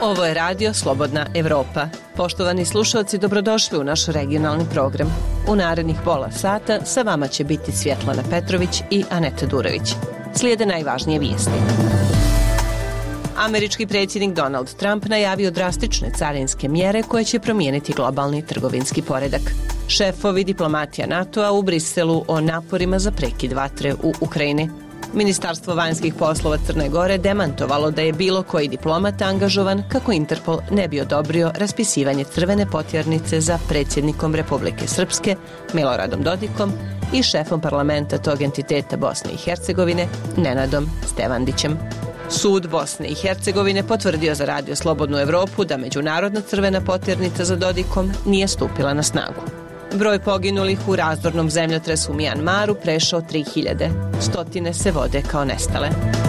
Ovo je radio Slobodna Evropa. Poštovani slušalci, dobrodošli u naš regionalni program. U narednih pola sata sa vama će biti Svjetlana Petrović i Aneta Durević. Slijede najvažnije vijesti. Američki predsjednik Donald Trump najavio drastične carinske mjere koje će promijeniti globalni trgovinski poredak. Šefovi diplomatija NATO-a u Briselu o naporima za prekid vatre u Ukrajini. Ministarstvo vanjskih poslova Crne Gore demantovalo da je bilo koji diplomat angažovan kako Interpol ne bi odobrio raspisivanje crvene potjernice za predsjednikom Republike Srpske, Miloradom Dodikom, i šefom parlamenta tog entiteta Bosne i Hercegovine, Nenadom Stevandićem. Sud Bosne i Hercegovine potvrdio za Radio Slobodnu Evropu da međunarodna crvena potjernica za Dodikom nije stupila na snagu. Broj poginulih u razdornom zemljotresu u Mijanmaru prešao 3000. Stotine se vode kao nestale.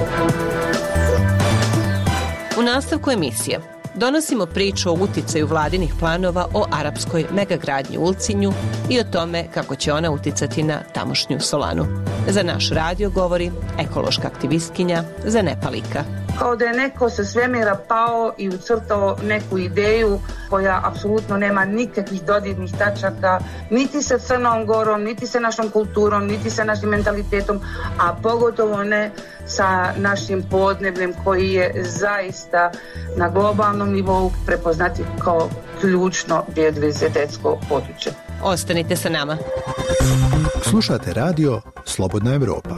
U nastavku emisije donosimo priču o uticaju vladinih planova o arapskoj megagradnji u Ulcinju i o tome kako će ona uticati na tamošnju Solanu. Za naš radio govori ekološka aktivistkinja Zenepa Lika. Kao da je neko sa svemira pao i ucrtao neku ideju koja apsolutno nema nikakvih dodirnih tačaka, niti sa Crnom Gorom, niti sa našom kulturom, niti sa našim mentalitetom, a pogotovo ne sa našim podnebljem koji je zaista na globalnom nivou prepoznati kao ključno biodiverzitetsko područje. Ostanite sa nama. Slušate radio Slobodna Evropa.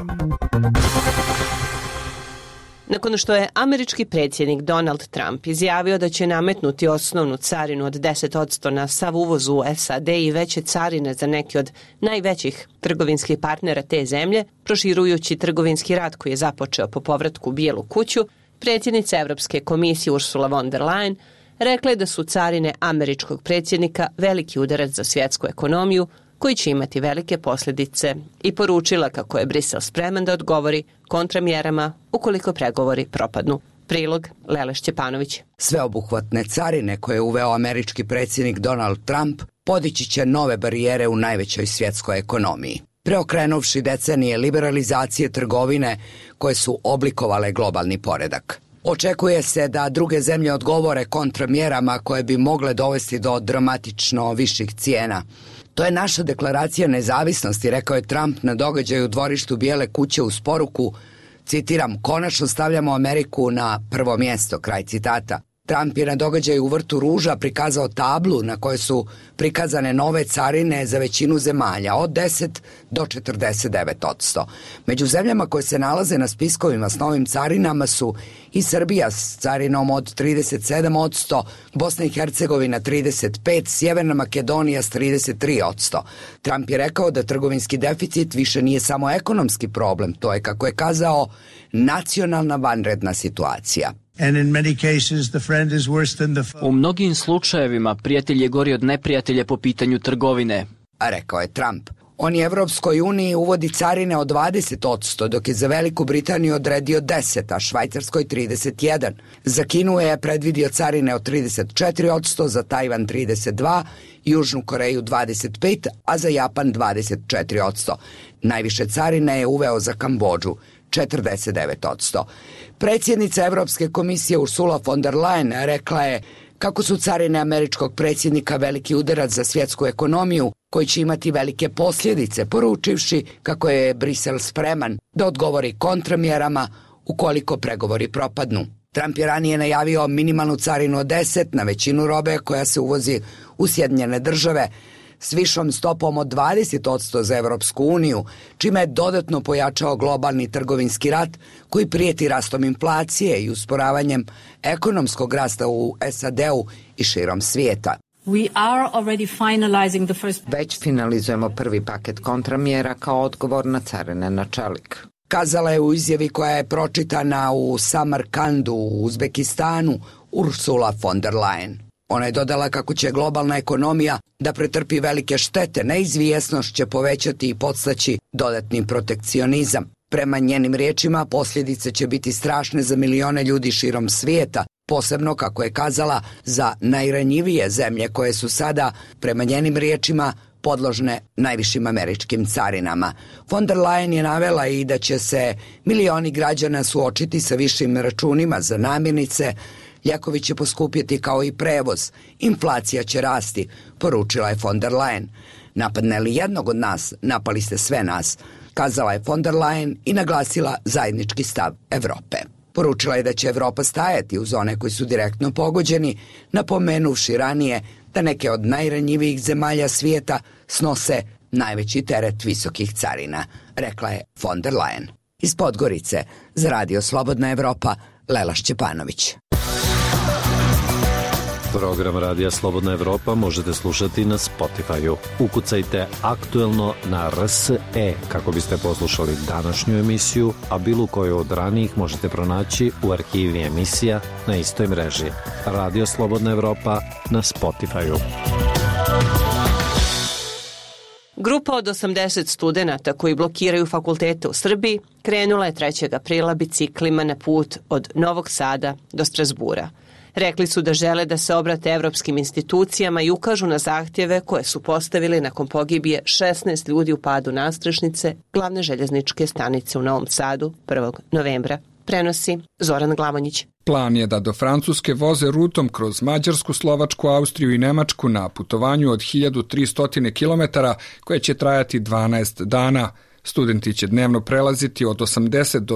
Nakon što je američki predsjednik Donald Trump izjavio da će nametnuti osnovnu carinu od 10% na sav uvoz u SAD i veće carine za neki od najvećih trgovinskih partnera te zemlje, proširujući trgovinski rat koji je započeo po povratku u Bijelu kuću, predsjednica Evropske komisije Ursula von der Leyen rekla je da su carine američkog predsjednika veliki udarac za svjetsku ekonomiju koji će imati velike posljedice i poručila kako je Brisel spreman da odgovori kontramjerama ukoliko pregovori propadnu. Prilog Lele Šćepanović. Sveobuhvatne carine koje je uveo američki predsjednik Donald Trump podići će nove barijere u najvećoj svjetskoj ekonomiji, preokrenuvši decenije liberalizacije trgovine koje su oblikovale globalni poredak. Očekuje se da druge zemlje odgovore kontramjerama koje bi mogle dovesti do dramatično viših cijena. To je naša deklaracija nezavisnosti, rekao je Trump na događaju u dvorištu Bijele kuće uz poruku, citiram, konačno stavljamo Ameriku na prvo mjesto, kraj citata. Trump je na događaju u vrtu ruža prikazao tablu na kojoj su prikazane nove carine za većinu zemalja od 10 do 49%. Među zemljama koje se nalaze na spiskovima s novim carinama su i Srbija s carinom od 37%, Bosna i Hercegovina 35%, Sjeverna Makedonija s 33%. Trump je rekao da trgovinski deficit više nije samo ekonomski problem, to je, kako je kazao, nacionalna vanredna situacija. U mnogim slučajevima prijatelj je gori od neprijatelja po pitanju trgovine, rekao je Trump. On je Evropskoj uniji uvodi carine od 20%, dok je za Veliku Britaniju odredio 10%, a Švajcarskoj 31%. Za Kinu je predvidio carine od 34%, za Tajvan 32%, Južnu Koreju 25%, a za Japan 24%. Najviše carine je uveo za Kambodžu, 49%. Predsjednica Evropske komisije Ursula von der Leyen rekla je kako su carine američkog predsjednika veliki udarac za svjetsku ekonomiju koji će imati velike posljedice, poručivši kako je Brisel spreman da odgovori kontramjerama ukoliko pregovori propadnu. Trump je ranije najavio minimalnu carinu od 10 na većinu robe koja se uvozi u Sjedinjene Države, s višom stopom od 20% za Evropsku uniju, čime je dodatno pojačao globalni trgovinski rat koji prijeti rastom inflacije i usporavanjem ekonomskog rasta u SAD-u i širom svijeta. Već finalizujemo prvi paket kontramjera kao odgovor na carine na čelik. Kazala je u izjavi koja je pročitana u Samarkandu u Uzbekistanu Ursula von der Leyen. Ona je dodala kako će globalna ekonomija da pretrpi velike štete, neizvjesnost će povećati i podstaći dodatni protekcionizam. Prema njenim riječima, posljedice će biti strašne za milione ljudi širom svijeta, posebno, kako je kazala, za najranjivije zemlje koje su sada, prema njenim riječima, podložne najvišim američkim carinama. Von der Leyen je navela i da će se milioni građana suočiti sa višim računima za namirnice, Lijekovi će poskupjeti kao i prevoz, inflacija će rasti, poručila je von der Leyen. Napadne li jednog od nas, napali ste sve nas, kazala je von der Leyen i naglasila zajednički stav Evrope. Poručila je da će Evropa stajati uz one koji su direktno pogođeni, napomenuvši ranije da neke od najranjivijih zemalja svijeta snose najveći teret visokih carina, rekla je von der Leyen. Iz Podgorice, za Radio Slobodna Evropa, Lela Šćepanović. Program Radija Slobodna Evropa možete slušati na Spotify-u. Ukucajte Aktuelno na RSE kako biste poslušali današnju emisiju, a bilo koju od ranijih možete pronaći u arhivi emisija na istoj mreži. Radio Slobodna Evropa na Spotify-u. Grupa od 80 studenata koji blokiraju fakultete u Srbiji krenula je 3. aprila biciklima na put od Novog Sada do Strasbura. Rekli su da žele da se obrate evropskim institucijama i ukažu na zahtjeve koje su postavili nakon pogibije 16 ljudi u padu nadstrešnice glavne željezničke stanice u Novom Sadu 1. novembra. Prenosi Zoran Glavonjić. Plan je da do Francuske voze rutom kroz Mađarsku, Slovačku, Austriju i Nemačku na putovanju od 1300 km koje će trajati 12 dana. Studenti će dnevno prelaziti od 80 do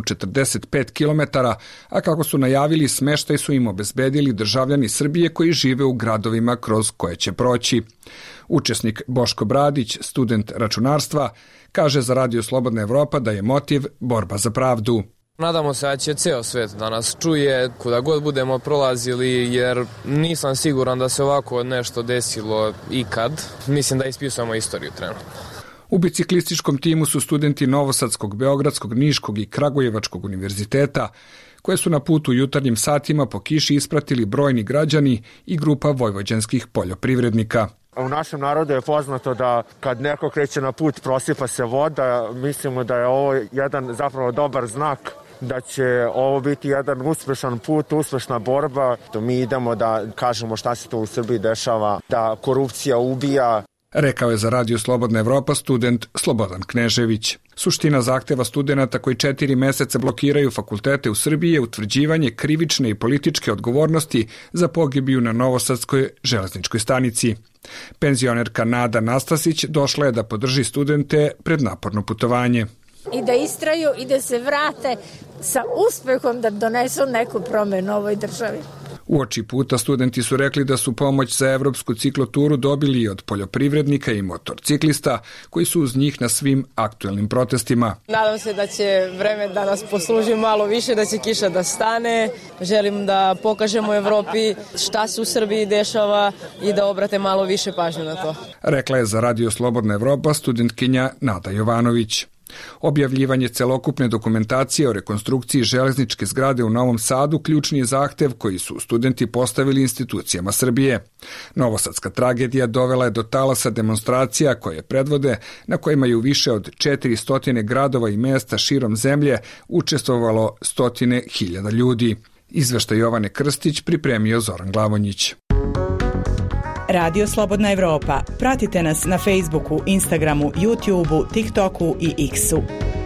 145 km, a kako su najavili, smeštaj su im obezbedili državljani Srbije koji žive u gradovima kroz koje će proći. Učesnik Boško Bradić, student računarstva, kaže za Radio Slobodna Evropa da je motiv borba za pravdu. Nadamo se da će ceo svet da nas čuje kuda god budemo prolazili, jer nisam siguran da se ovako nešto desilo ikad. Mislim da ispisujemo istoriju trenutno. U biciklističkom timu su studenti Novosadskog, Beogradskog, Niškog i Kragujevačkog univerziteta, koje su na putu u jutarnjim satima po kiši ispratili brojni građani i grupa vojvođanskih poljoprivrednika. U našem narodu je poznato da kad neko kreće na put prosipa se voda. Mislimo da je ovo jedan zapravo dobar znak, da će ovo biti jedan uspešan put, uspešna borba. Mi idemo da kažemo šta se to u Srbiji dešava, da korupcija ubija. Rekao je za Radio Slobodna Evropa student Slobodan Knežević. Suština zahteva studenata koji 4 meseca blokiraju fakultete u Srbiji je utvrđivanje krivične i političke odgovornosti za pogibiju na Novosadskoj železničkoj stanici. Penzionerka Nada Nastasić došla je da podrži studente pred naporno putovanje. I da istraju i da se vrate sa uspehom da donesu neku promenu ovoj državi. Uoči puta studenti su rekli da su pomoć za evropsku cikloturu dobili od poljoprivrednika i motorciklista koji su uz njih na svim aktuelnim protestima. Nadam se da će vreme da nas posluži malo više, da će kiša da stane. Želim da pokažemo Evropi šta se u Srbiji dešava i da obrate malo više pažnje na to. Rekla je za Radio Slobodna Evropa studentkinja Nada Jovanović. Objavljivanje celokupne dokumentacije o rekonstrukciji železničke zgrade u Novom Sadu ključni je zahtev koji su studenti postavili institucijama Srbije. Novosadska tragedija dovela je do talasa demonstracija koje predvode, na kojima je u više od 400 gradova i mesta širom zemlje učestvovalo 100.000 ljudi. Izveštaj Jovane Krstić pripremio Zoran Glavonjić. Radio Slobodna Evropa. Pratite nas na Facebooku, Instagramu, YouTubeu, TikToku i X-u.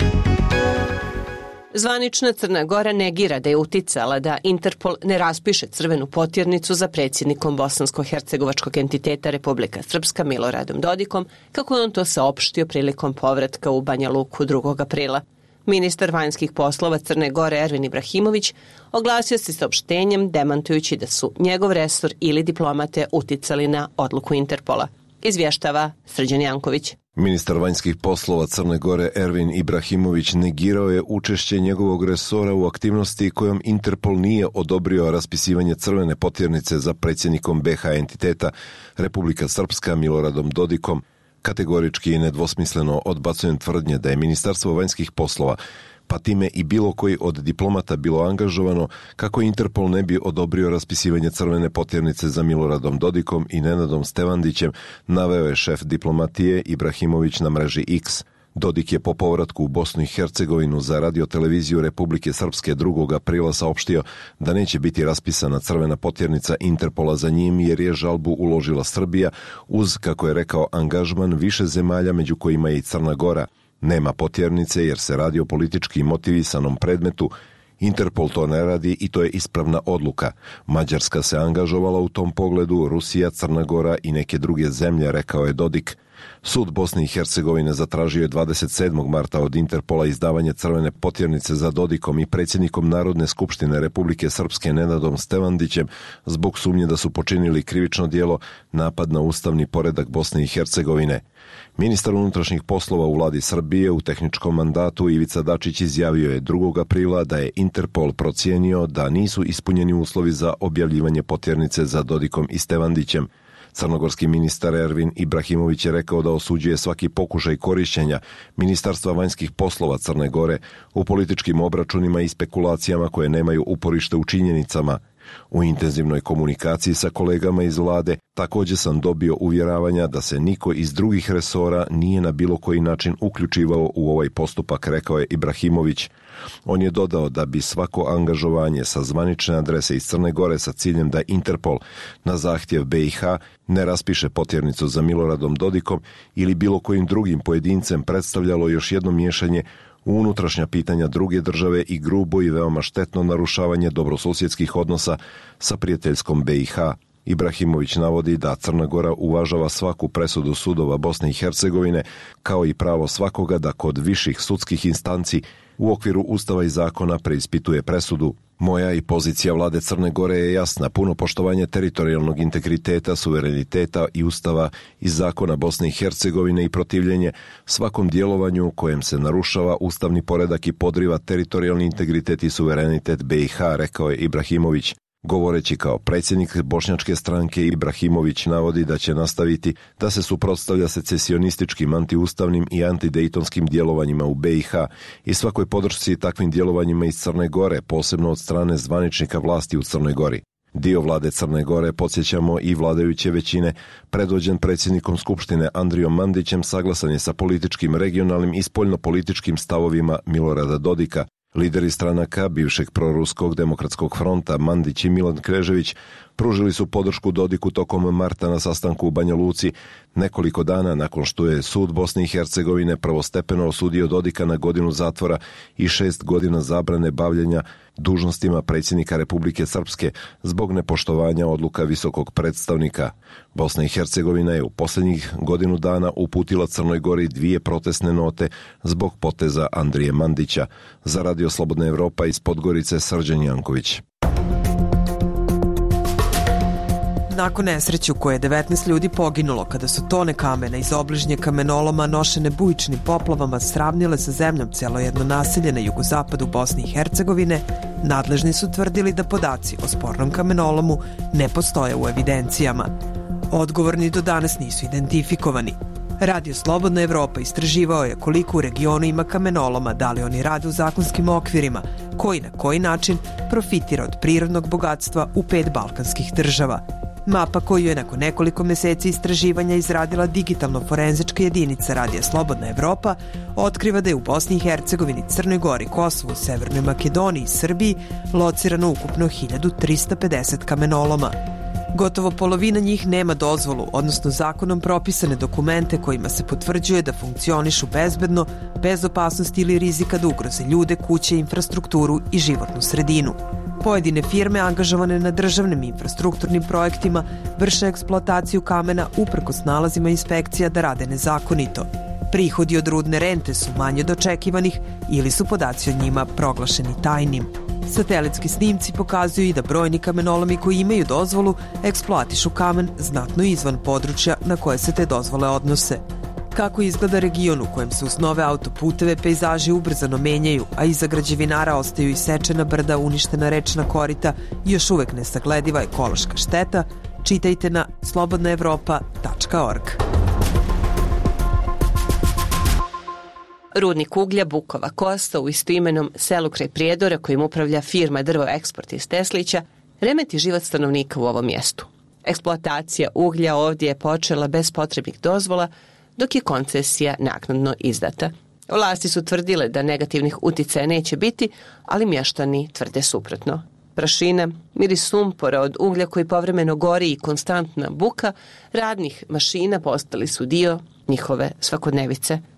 Zvanična Crna Gora negira da je uticala da Interpol ne raspiše crvenu potjernicu za predsjednikom bosansko-hercegovačkog entiteta Republika Srpska Miloradom Dodikom, kako je on to saopštio prilikom povratka u Banja Luku 2. aprila. Ministar vanjskih poslova Crne Gore Ervin Ibrahimović oglasio se saopštenjem demantujući da su njegov resor ili diplomate uticali na odluku Interpola. Izvještava Srđan Janković. Ministar vanjskih poslova Crne Gore Ervin Ibrahimović negirao je učešće njegovog resora u aktivnosti kojom Interpol nije odobrio raspisivanje crvene potjernice za predsjednikom BiH entiteta Republika Srpska Miloradom Dodikom. Kategorički i nedvosmisleno odbacujem tvrdnje da je Ministarstvo vanjskih poslova, pa time i bilo koji od diplomata bilo angažovano, kako Interpol ne bi odobrio raspisivanje crvene potjernice za Miloradom Dodikom i Nenadom Stevandićem, naveo je šef diplomatije Ibrahimović na mreži X. Dodik je po povratku u Bosnu i Hercegovinu za radioteleviziju Republike Srpske 2. aprila saopštio da neće biti raspisana crvena potjernica Interpola za njim jer je žalbu uložila Srbija uz, kako je rekao, angažman više zemalja među kojima je i Crna Gora. Nema potjernice jer se radi o politički motivisanom predmetu Interpol to ne radi i to je ispravna odluka. Mađarska se angažovala u tom pogledu, Rusija, Crna Gora i neke druge zemlje, rekao je Dodik. Sud Bosne i Hercegovine zatražio je 27. marta od Interpola izdavanje crvene potjernice za Dodikom i predsjednikom Narodne skupštine Republike Srpske Nenadom Stevandićem zbog sumnje da su počinili krivično djelo, napad na ustavni poredak Bosne i Hercegovine. Ministar unutrašnjih poslova u vladi Srbije u tehničkom mandatu Ivica Dačić izjavio je 2. aprila da je Interpol procijenio da nisu ispunjeni uslovi za objavljivanje potjernice za Dodikom i Stevandićem. Crnogorski ministar Ervin Ibrahimović je rekao da osuđuje svaki pokušaj korišćenja Ministarstva vanjskih poslova Crne Gore u političkim obračunima i spekulacijama koje nemaju uporište u činjenicama. U intenzivnoj komunikaciji sa kolegama iz vlade također sam dobio uvjeravanja da se niko iz drugih resora nije na bilo koji način uključivao u ovaj postupak, rekao je Ibrahimović. On je dodao da bi svako angažovanje sa zvanične adrese iz Crne Gore sa ciljem da Interpol na zahtjev BiH ne raspiše potjernicu za Miloradom Dodikom ili bilo kojim drugim pojedincem predstavljalo još jedno miješanje u unutrašnja pitanja druge države i grubo i veoma štetno narušavanje dobrosusjedskih odnosa sa prijateljskom BiH. Ibrahimović navodi da Crna Gora uvažava svaku presudu sudova Bosne i Hercegovine, kao i pravo svakoga da kod viših sudskih instanci u okviru Ustava i zakona preispituje presudu. Moja i pozicija vlade Crne Gore je jasna: puno poštovanje teritorijalnog integriteta, suvereniteta i Ustava i zakona Bosne i Hercegovine i protivljenje svakom djelovanju kojem se narušava ustavni poredak i podriva teritorijalni integritet i suverenitet BiH, rekao je Ibrahimović. Govoreći kao predsjednik bošnjačke stranke, Ibrahimović navodi da će nastaviti da se suprotstavlja secesionističkim, antiustavnim i antidejtonskim djelovanjima u BiH i svakoj podršci takvim djelovanjima iz Crne Gore, posebno od strane zvaničnika vlasti u Crnoj Gori. Dio vlade Crne Gore, podsjećamo, i vladajuće većine, predvođen predsjednikom Skupštine Andrijom Mandićem, saglasan je sa političkim, regionalnim i spoljnopolitičkim stavovima Milorada Dodika. Lideri stranaka bivšeg proruskog demokratskog fronta Mandić i Milan Knežević pružili su podršku Dodiku tokom marta na sastanku u Banja Luci, nekoliko dana nakon što je sud Bosne i Hercegovine prvostepeno osudio Dodika na 1 godinu zatvora i 6 godina zabrane bavljenja dužnostima predsjednika Republike Srpske zbog nepoštovanja odluka visokog predstavnika. Bosna i Hercegovina je u posljednjih 1 godinu dana uputila Crnoj Gori 2 protestne note zbog poteza Andrije Mandića. Za Radio Slobodna Evropa iz Podgorice, Srđan Janković. Nakon nesreće u kojoj je 19 ljudi poginulo kada su tone kamena iz obližnje kamenoloma nošene bujičnim poplavama sravnile sa zemljom celo jedno naselje na jugozapadu Bosne i Hercegovine, nadležni su tvrdili da podaci o spornom kamenolomu ne postoje u evidencijama. Odgovorni do danas nisu identifikovani. Radio Slobodna Evropa istraživao je koliko u regionu ima kamenoloma, da li oni rade u zakonskim okvirima, koji na koji način profitira od prirodnog bogatstva u 5 balkanskih država. Mapa koju je nakon nekoliko meseci istraživanja izradila digitalno-forenzička jedinica Radija Slobodna Evropa otkriva da je u Bosni i Hercegovini, Crnoj Gori, Kosovu, Severnoj Makedoniji i Srbiji locirano ukupno 1350 kamenoloma. Gotovo polovina njih nema dozvolu, odnosno zakonom propisane dokumente kojima se potvrđuje da funkcionišu bezbedno, bez opasnosti ili rizika da ugroze ljude, kuće, infrastrukturu i životnu sredinu. Pojedine firme angažovane na državnim infrastrukturnim projektima vrše eksploataciju kamena uprkos nalazima inspekcija da rade nezakonito. Prihodi od rudne rente su manje od očekivanih ili su podaci o njima proglašeni tajnim. Satelitski snimci pokazuju i da brojni kamenolomi koji imaju dozvolu eksploatišu kamen znatno izvan područja na koje se te dozvole odnose. Kako izgleda region u kojem se uz nove autoputeve pejzaži ubrzano menjaju, a iza građevinara ostaju isečena brda, uništena rečna korita i još uvek nesaglediva ekološka šteta, čitajte na slobodnaevropa.org. Rudnik uglja Bukova Kosta u istoimenom selu kraj Prijedora, kojim upravlja firma Drvo Eksport iz Teslića, remeti život stanovnika u ovom mjestu. Eksploatacija uglja ovdje je počela bez potrebnih dozvola, dok je koncesija naknadno izdata. Vlasti su tvrdile da negativnih uticaja neće biti, ali mještani tvrde suprotno. Prašina, miris sumpora od uglja koji povremeno gori i konstantna buka radnih mašina postali su dio njihove svakodnevice.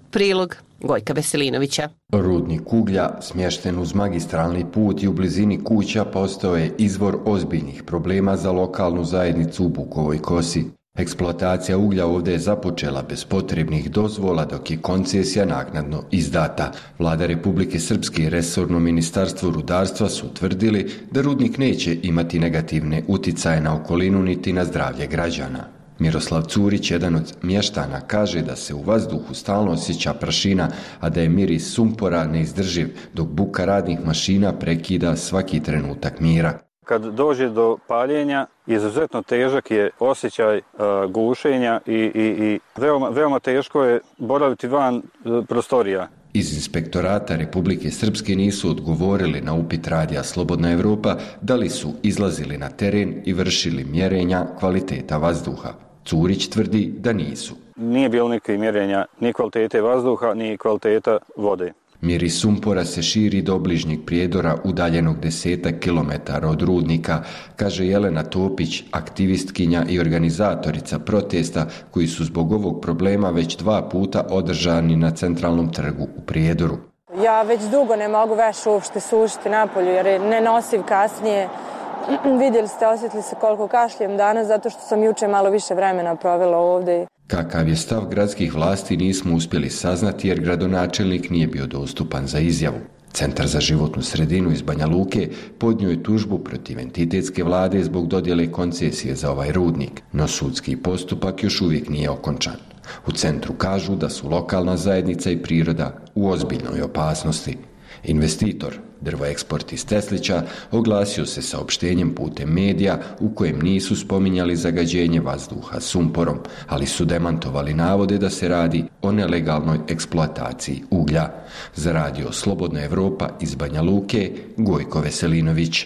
Prilog Gojka Veselinovića. Rudnik uglja, smješten uz magistralni put i u blizini kuća, postao je izvor ozbiljnih problema za lokalnu zajednicu u Bukovoj Kosi. Eksploatacija uglja ovdje je započela bez potrebnih dozvola, dok je koncesija naknadno izdata. Vlada Republike Srpske i resorno ministarstvo rudarstva su tvrdili da rudnik neće imati negativne uticaje na okolinu niti na zdravlje građana. Miroslav Curić, jedan od mještana, kaže da se u vazduhu stalno osjeća prašina, a da je miris sumpora neizdrživ, dok buka radnih mašina prekida svaki trenutak mira. Kad dođe do paljenja, izuzetno težak je osjećaj gušenja i veoma teško je boraviti van prostorija. Iz Inspektorata Republike Srpske nisu odgovorili na upit radija Slobodna Evropa da li su izlazili na teren i vršili mjerenja kvaliteta vazduha. Curić tvrdi da nisu. Nije bilo nikakvih mjerenja ni kvalitete vazduha, ni kvaliteta vode. Miris sumpora se širi do bližnjeg prijedora udaljenog 10 kilometara od rudnika, kaže Jelena Topić, aktivistkinja i organizatorica protesta koji su zbog ovog problema već 2 puta održani na centralnom trgu u Prijedoru. Ja već dugo ne mogu više uopšte sušiti napolju jer je nenosiv kasnije. Vidjeli ste, osjetili se koliko kašljem danas zato što sam juče malo više vremena provela ovdje. Kakav je stav gradskih vlasti nismo uspjeli saznati jer gradonačelnik nije bio dostupan za izjavu. Centar za životnu sredinu iz Banja Luke podnio je tužbu protiv entitetske vlade zbog dodjele koncesije za ovaj rudnik, no sudski postupak još uvijek nije okončan. U centru kažu da su lokalna zajednica i priroda u ozbiljnoj opasnosti. Investitor, Drvoeksport iz Teslića, oglasio se saopštenjem putem medija u kojem nisu spominjali zagađenje vazduha sumporom, ali su demantovali navode da se radi o nelegalnoj eksploataciji uglja. Za radio Slobodna Evropa iz Banja Luke, Gojko Veselinović.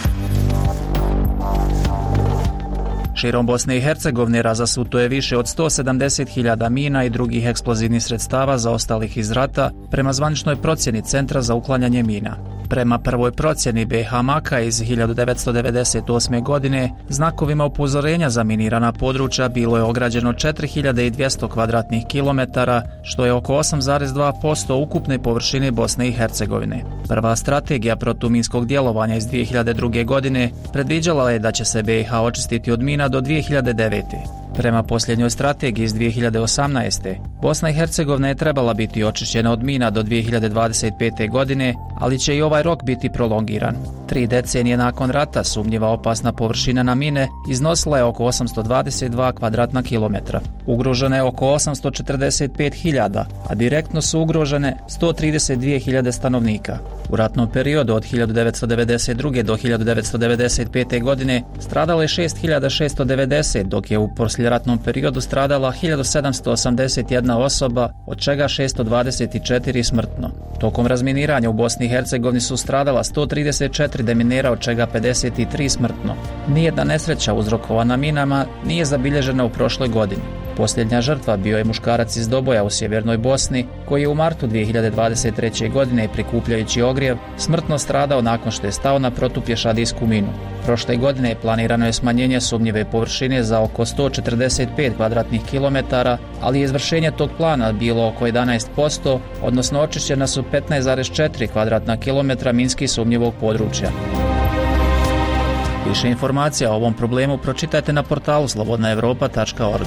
Širom Bosne i Hercegovine razasuto je više od 170.000 mina i drugih eksplozivnih sredstava zaostalih iz rata prema zvaničnoj procjeni Centra za uklanjanje mina. Prema prvoj procjeni BiH Maka iz 1998. godine, znakovima upozorenja za minirana područja bilo je ograđeno 4200 kvadratnih kilometara, što je oko 8,2% ukupne površine Bosne i Hercegovine. Prva strategija protuminskog djelovanja iz 2002. godine predviđala je da će se BiH očistiti od mina do 2009. Prema posljednjoj strategiji iz 2018. Bosna i Hercegovina je trebala biti očišćena od mina do 2025. godine, ali će i ovaj rok biti prolongiran. 3 decenije nakon rata sumnjiva opasna površina na mine iznosila je oko 822 kvadratna kilometra. Ugrožena je oko 845.000, a direktno su ugrožene 132.000 stanovnika. U ratnom periodu od 1992. do 1995. godine stradalo je 6.690, dok je u posljeratnom periodu stradala 1.781 osoba, od čega 624 smrtno. Tokom razminiranja u Bosni i Hercegovini su stradala 134 deminera, od čega 53 smrtno. Nijedna nesreća uzrokovana minama nije zabilježena u prošloj godini. Posljednja žrtva bio je muškarac iz Doboja u sjevernoj Bosni, koji je u martu 2023. godine prikupljajući ogrjev smrtno stradao nakon što je stao na protupješadijsku minu. Prošle godine planirano je smanjenje sumnjive površine za oko 145 kvadratnih kilometara, ali je izvršenje tog plana bilo oko 11%, odnosno očišćena su 15,4 kvadratna kilometra minski sumnjivog područja. Više informacija o ovom problemu pročitajte na portalu slobodnaevropa.org.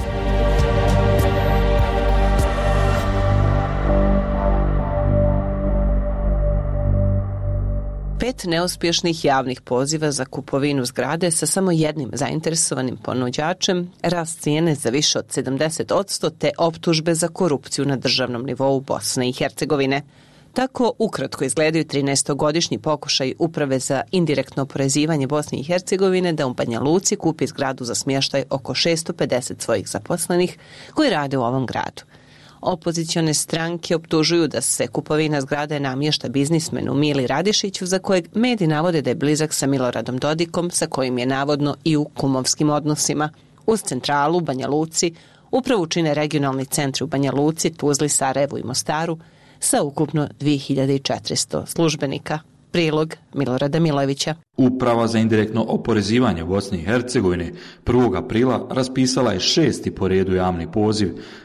5 neuspješnih javnih poziva za kupovinu zgrade sa samo jednim zainteresovanim ponuđačem, rast cijene za više od 70% te optužbe za korupciju na državnom nivou Bosne i Hercegovine. Tako ukratko izgledaju 13-godišnji pokušaj Uprave za indirektno oporezivanje Bosne i Hercegovine da u Banja Luci kupi zgradu za smještaj oko 650 svojih zaposlenih koji rade u ovom gradu. Opozicione stranke optužuju da se kupovina zgrade namješta biznismenu Mili Radišiću, za kojeg mediji navode da je blizak sa Miloradom Dodikom, sa kojim je navodno i u kumovskim odnosima. Uz centralu u Banja Luci upravu čine regionalni centri u Banja Luci, Tuzli, Sarajevu i Mostaru sa ukupno 2400 službenika. Prilog Milorada Milojevića. Uprava za indirektno oporezivanje Bosne i Hercegovine 1. aprila raspisala je 6. po redu javni poziv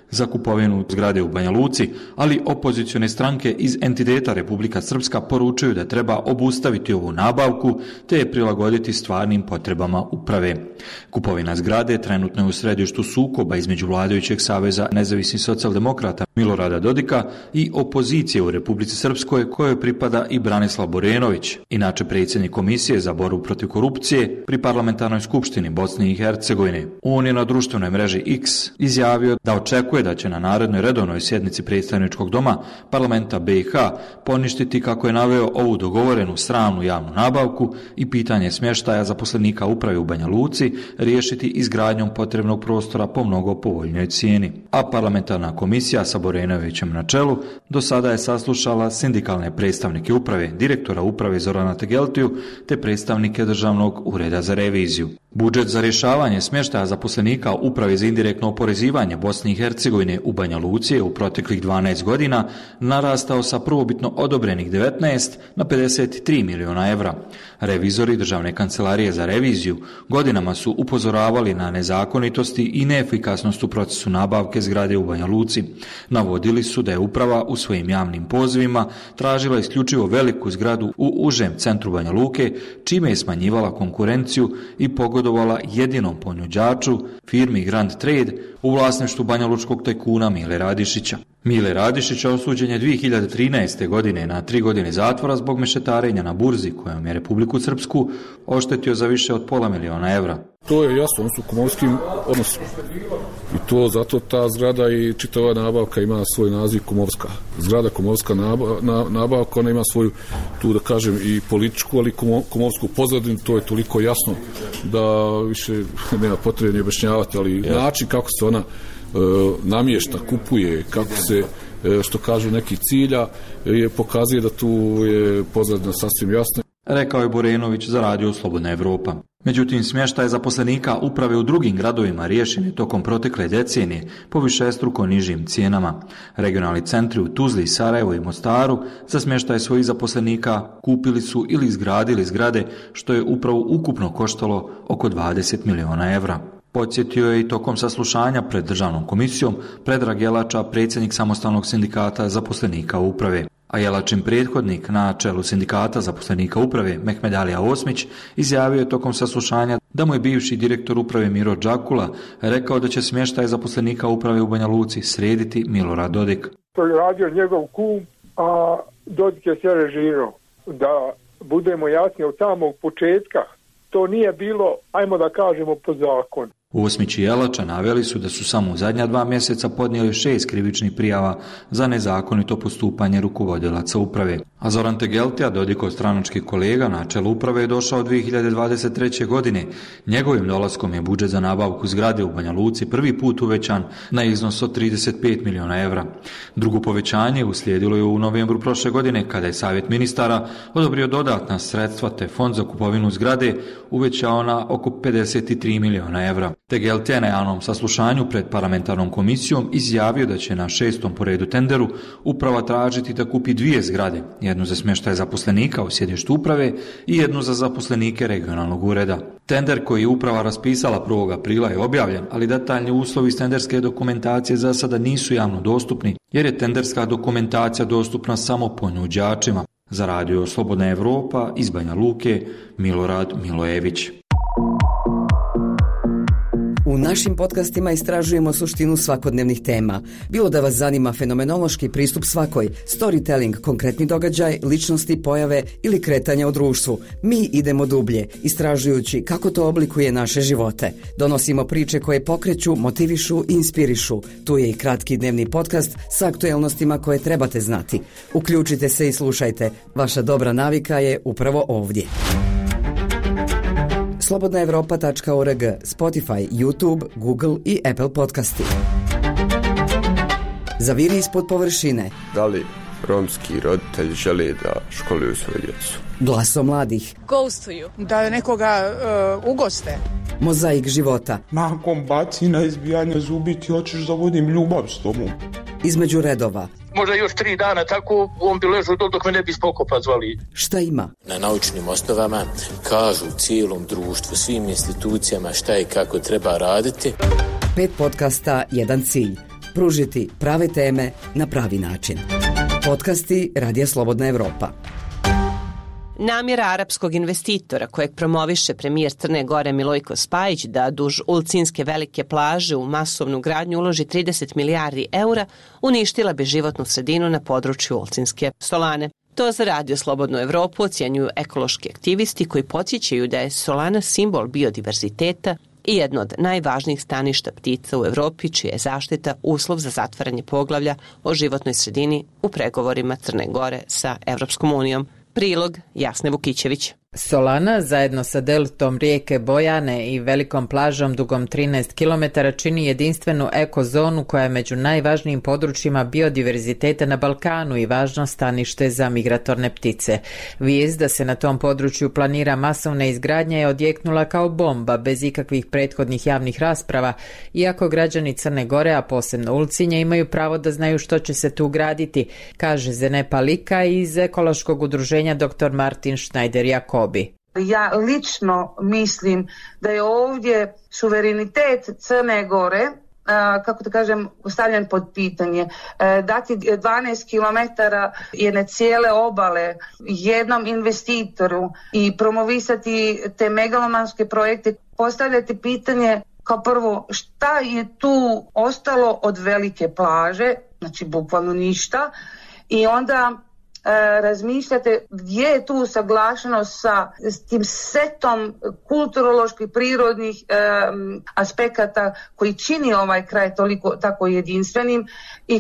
za kupovinu zgrade u Banja Luci, ali opozicione stranke iz entiteta Republika Srpska poručuju da treba obustaviti ovu nabavku te je prilagoditi stvarnim potrebama uprave. Kupovina zgrade trenutno je u središtu sukoba između vladajućeg Saveza nezavisnih socijaldemokrata Milorada Dodika i opozicije u Republici Srpskoj kojoj pripada i Branislav Borenović, inače predsjednik Komisije za borbu protiv korupcije pri Parlamentarnoj skupštini Bosne i Hercegovine. On je na društvenoj mreži X izjavio da očekuje da će na narednoj redovnoj sjednici predstavničkog doma parlamenta BiH poništiti, kako je naveo, ovu dogovorenu sramnu javnu nabavku i pitanje smještaja zaposlenika uprave u Banja Luci riješiti izgradnjom potrebnog prostora po mnogo povoljnoj cijeni. A parlamentarna komisija sa Borenovićem na čelu do sada je saslušala sindikalne predstavnike uprave, direktora uprave Zorana Tegeltiju te predstavnike Državnog ureda za reviziju. Budžet za rješavanje smještaja zaposlenika uprave za indirektno oporezivanje Bosne i Hercegovine u Banja Luci je u proteklih 12 godina narastao sa prvobitno odobrenih 19 na 53 miliona evra. Revizori Državne kancelarije za reviziju godinama su upozoravali na nezakonitosti i neefikasnost u procesu nabavke zgrade u Banja Luci. Navodili su da je uprava u svojim javnim pozivima tražila isključivo veliku zgradu u užem centru Banja Luke, čime je smanjivala konkurenciju i pogodovala jedinom ponuđaču, firmi Grand Trade, u vlasništvu banjalučkog tajkuna Mile Radišića. Mile Radišić osuđen je 2013. godine na 3 godine zatvora zbog mešetarenja na burzi kojom je Republiku Srpsku oštetio za više od £500.000 evra. To je jasno, on su u kumovskim odnosima. I to zato ta zgrada i čitava nabavka ima svoj naziv kumovska. Zgrada kumovska nabavka, ona ima svoju, tu da kažem, i političku, ali kumovsku pozadinu, to je toliko jasno da više nema potrebe ni objašnjavati, ali način kako se ona namješta, kupuje, kako se, što kažu, neki cilja, pokazuje da tu je pozadina sasvim jasna. Rekao je Borenović za radio Slobodna Evropa. Međutim, smještaj zaposlenika uprave u drugim gradovima riješen je tokom protekle decenije po višestruko nižim cijenama. Regionalni centri u Tuzli, Sarajevu i Mostaru za smještaj svojih zaposlenika kupili su ili izgradili zgrade, što je upravo ukupno koštalo oko 20 miliona evra. Podsjetio je i tokom saslušanja pred Državnom komisijom Predrag Jelača, predsjednik samostalnog sindikata zaposlenika uprave. A Jelačin prethodnik na čelu sindikata zaposlenika uprave Mehmed Alija Osmić izjavio je tokom saslušanja da mu je bivši direktor uprave Miro Đakula rekao da će smještaj zaposlenika uprave u Banja Luci srediti Milorad Dodik. To je radio njegov kum, a Dodik je sve režirao. Da budemo jasni, od samog početka to nije bilo, ajmo da kažemo, po zakonu. Osmić i Jelača naveli su da su samo u zadnja 2 mjeseca podnijeli 6 krivičnih prijava za nezakonito postupanje rukovodilaca uprave. A Zoran Tegeltija, Dodikov stranački kolega, na čelu uprave je došao 2023. godine. Njegovim dolaskom je budžet za nabavku zgrade u Banja Luci prvi put uvećan na iznos od 35 miliona evra. Drugo povećanje uslijedilo je u novembru prošle godine kada je Savjet ministara odobrio dodatna sredstva te fond za kupovinu zgrade uvećao na oko 53 miliona evra. Tegeltija na javnom saslušanju pred parlamentarnom komisijom izjavio da će na 6. po redu tenderu uprava tražiti da kupi 2 zgrade, jednu za smještaj zaposlenika u sjedištu uprave i jednu za zaposlenike regionalnog ureda. Tender koji je uprava raspisala 1. aprila je objavljen, ali detaljni uslovi iz tenderske dokumentacije za sada nisu javno dostupni, jer je tenderska dokumentacija dostupna samo ponuđačima. Za radio Slobodna Evropa iz Banja Luke, Milorad Milojević. U našim podcastima istražujemo suštinu svakodnevnih tema. Bilo da vas zanima fenomenološki pristup svakoj, storytelling, konkretni događaj, ličnosti, pojave ili kretanja u društvu. Mi idemo dublje, istražujući kako to oblikuje naše živote. Donosimo priče koje pokreću, motivišu i inspirišu. Tu je i kratki dnevni podcast sa aktuelnostima koje trebate znati. Uključite se i slušajte. Vaša dobra navika je upravo ovdje. Slobodnaevropa.org, Spotify, YouTube, Google i Apple podcasti. Zaviri ispod površine. Da li romski roditelji žele da školuju svoju djecu? Glaso mladih. Ghostuju. Da nekoga ugoste. Mozaik života. Nakon bacina, izbijanja zubi ti hoćeš da vodim ljubav s tobom. Između redova. Možda još 3 dana tako on bi ležao dok me ne bi spokopa zvali. Šta ima? Na naučnim osnovama kažu cijelom društvu, svim institucijama šta i kako treba raditi. 5 podcasta, jedan cilj. pružiti prave teme na pravi način. Podcasti Radija Slobodna Evropa. Namjera arapskog investitora kojeg promoviše premijer Crne Gore Milojko Spajić da duž Ulcinske velike plaže u masovnu gradnju uloži 30 milijardi eura uništila bi životnu sredinu na području Ulcinske solane. To za Radio Slobodnu Evropu ocjenjuju ekološki aktivisti koji podsjećaju da je solana simbol biodiverziteta i jedno od najvažnijih staništa ptica u Evropi, čija je zaštita uslov za zatvaranje poglavlja o životnoj sredini u pregovorima Crne Gore sa Evropskom unijom. Prilog Jasne Vukićević. Solana zajedno sa deltom rijeke Bojane i velikom plažom dugom 13 km čini jedinstvenu ekozonu koja je među najvažnijim područjima biodiverziteta na Balkanu i važno stanište za migratorne ptice. Vijest da se na tom području planira masovna izgradnja je odjeknula kao bomba bez ikakvih prethodnih javnih rasprava, iako građani Crne Gore, a posebno Ulcinja, imaju pravo da znaju što će se tu graditi, kaže Zene Palika iz ekološkog udruženja dr. Martin Schneider-Jakobi. Ja lično mislim da je ovdje suverenitet Crne Gore, kako da kažem, stavljen pod pitanje. Dati 12 km jedne cijele obale jednom investitoru i promovisati te megalomanske projekte, postavljati pitanje kao prvo šta je tu ostalo od velike plaže, znači bukvalno ništa, i onda razmišljate gdje je tu usaglašenost sa tim setom kulturoloških, prirodnih aspekata koji čini ovaj kraj toliko tako jedinstvenim, i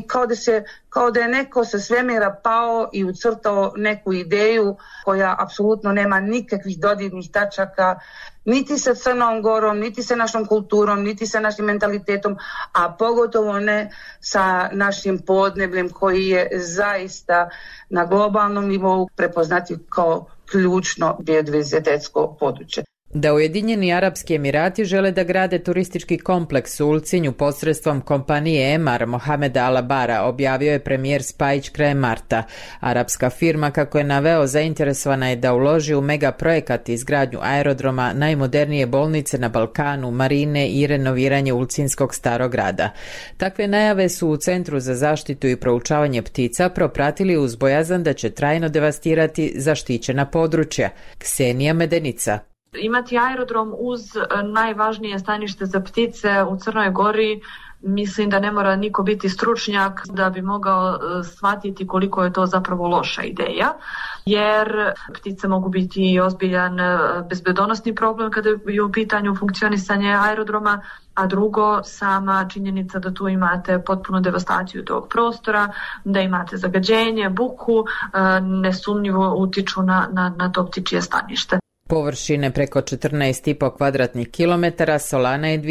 kao da je neko sa svemira pao i ucrtao neku ideju koja apsolutno nema nikakvih dodirnih tačaka niti sa Crnom Gorom, niti sa našom kulturom, niti sa našim mentalitetom, a pogotovo ne sa našim podnebljem koji je zaista na globalnom nivou prepoznatljiv kao ključno biodiverzitetsko područje. Da Ujedinjeni Arapski Emirati žele da grade turistički kompleks u Ulcinju posredstvom kompanije Emar Mohameda Alabara, objavio je premijer Spajić krajem marta. Arapska firma, kako je naveo, zainteresovana je da uloži u mega projekat izgradnju aerodroma, najmodernije bolnice na Balkanu, marine i renoviranje Ulcinskog starog grada. Takve najave su u Centru za zaštitu i proučavanje ptica propratili uz bojazan da će trajno devastirati zaštićena područja. Ksenija Medenica. Imati aerodrom uz najvažnije stanište za ptice u Crnoj Gori, mislim da ne mora niko biti stručnjak da bi mogao shvatiti koliko je to zapravo loša ideja, jer ptice mogu biti i ozbiljan bezbedonosni problem kada je u pitanju funkcionisanje aerodroma, a drugo, sama činjenica da tu imate potpunu devastaciju tog prostora, da imate zagađenje, buku, nesumnjivo utiču na to ptičje stanište. Površine preko 14,5 kvadratnih kilometara, Solana je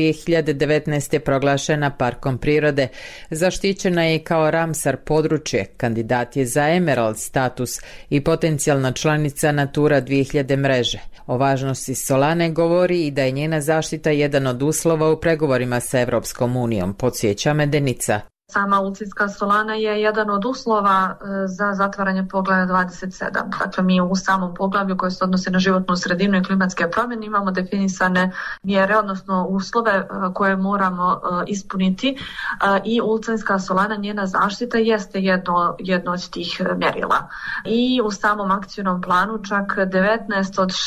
2019. proglašena parkom prirode. Zaštićena je kao Ramsar područje, kandidat je za Emerald status i potencijalna članica Natura 2000 mreže. O važnosti Solane govori i da je njena zaštita jedan od uslova u pregovorima sa Evropskom unijom, podsjeća Medenica. Sama Ulcinska solana je jedan od uslova za zatvaranje poglavlja 27. Dakle, mi u samom poglavlju koje se odnose na životnu sredinu i klimatske promjene imamo definisane mjere, odnosno uslove koje moramo ispuniti, i Ulcinska solana, njena zaštita jeste jedno od tih mjerila. I u samom akcijnom planu čak 19 od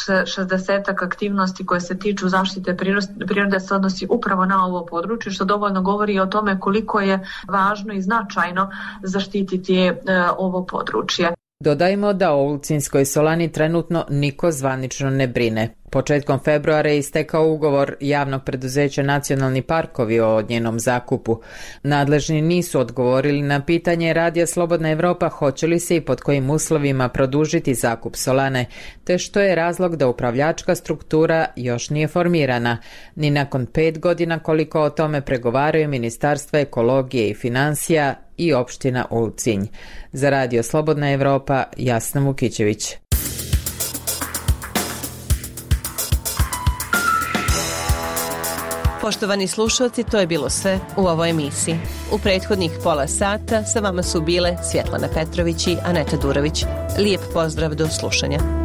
60 aktivnosti koje se tiču zaštite prirode se odnosi upravo na ovo područje, što dovoljno govori o tome koliko je važno i značajno zaštititi ovo područje. Dodajmo da o Ulcinskoj solani trenutno niko zvanično ne brine. Početkom februara je istekao ugovor javnog preduzeća Nacionalni parkovi o njenom zakupu. Nadležni nisu odgovorili na pitanje Radija Slobodna Evropa hoće li se i pod kojim uslovima produžiti zakup solane, te što je razlog da upravljačka struktura još nije formirana, ni nakon 5 godina koliko o tome pregovaraju Ministarstva ekologije i financija i opština Ulcinj. Za Radio Slobodna Evropa, Jasna Vukićević. Poštovani slušalci, to je bilo sve u ovoj emisiji. U prethodnih pola sata sa vama su bile Svjetlana Petrović i Aneta Durović. Lijep pozdrav, do slušanja.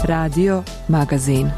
Radio Magazin.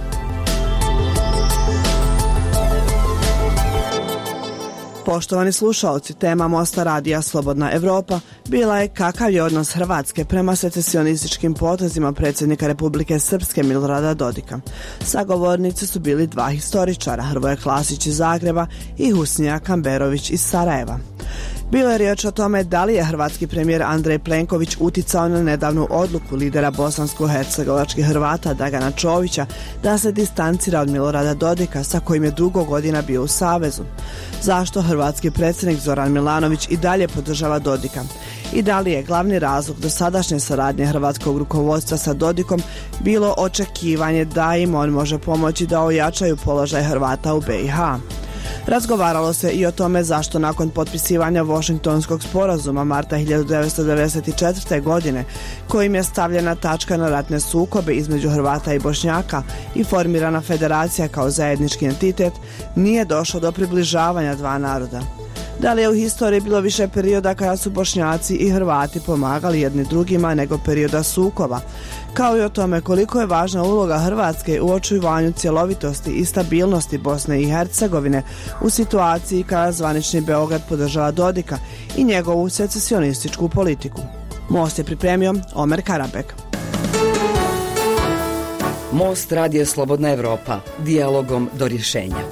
Poštovani slušalci, tema Mosta radija Slobodna Evropa bila je kakav je odnos Hrvatske prema secesionističkim potezima predsjednika Republike Srpske Milorada Dodika. Sagovornici su bili dva historičara, Hrvoje Klasić iz Zagreba i Husnija Kamberović iz Sarajeva. Bilo je riječ o tome da li je hrvatski premijer Andrej Plenković uticao na nedavnu odluku lidera bosansko-hercegovačkih Hrvata Dragana Čovića da se distancira od Milorada Dodika sa kojim je dugo godina bio u savezu. Zašto hrvatski predsjednik Zoran Milanović i dalje podržava Dodika? I da li je glavni razlog dosadašnje saradnje hrvatskog rukovodstva sa Dodikom bilo očekivanje da im on može pomoći da ojačaju položaj Hrvata u BiH? Razgovaralo se i o tome zašto nakon potpisivanja Washingtonskog sporazuma marta 1994. godine, kojim je stavljena tačka na ratne sukobe između Hrvata i Bošnjaka i formirana federacija kao zajednički entitet, nije došlo do približavanja dva naroda. Da li je u historiji bilo više perioda kada su Bošnjaci i Hrvati pomagali jedni drugima nego perioda sukoba, kao i o tome koliko je važna uloga Hrvatske u očuvanju cjelovitosti i stabilnosti Bosne i Hercegovine u situaciji kada zvanični Beograd podržava Dodika i njegovu secesionističku politiku. Most je pripremio Omer Karabek. Most radija Slobodna Evropa, dijalogom do rješenja.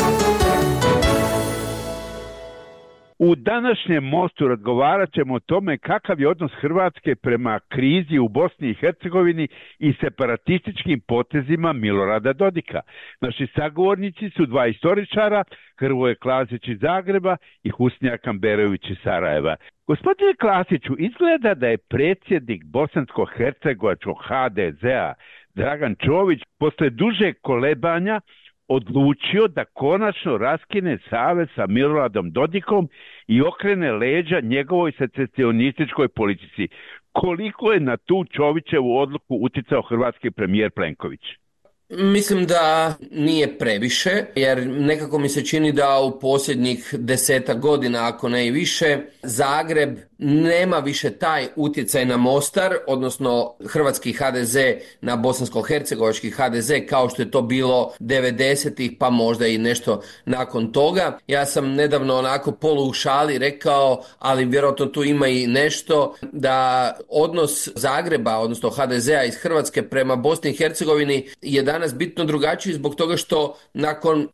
U današnjem mostu razgovarat ćemo o tome kakav je odnos Hrvatske prema krizi u Bosni i Hercegovini i separatističkim potezima Milorada Dodika. Naši sagovornici su dva historičara, Hrvoje Klasić iz Zagreba i Husnija Kamberović iz Sarajeva. Gospodine Klasiću, izgleda da je predsjednik bosansko-hercegovačkog HDZ-a Dragan Čović posle duže kolebanja odlučio da konačno raskine savez sa Miloradom Dodikom i okrene leđa njegovoj secesionističkoj politici. Koliko je na tu Čovićevu odluku uticao hrvatski premijer Plenković? Mislim da nije previše, jer nekako mi se čini da u posljednjih 10 godina, ako ne i više, Zagreb nema više taj utjecaj na Mostar, odnosno hrvatski HDZ na bosansko-hercegovački HDZ, kao što je to bilo 90-ih, pa možda i nešto nakon toga. Ja sam nedavno onako polu u šali rekao, ali vjerojatno tu ima i nešto, da odnos Zagreba, odnosno HDZ-a iz Hrvatske prema Bosni i Hercegovini je danas bitno drugačiji zbog toga što nakon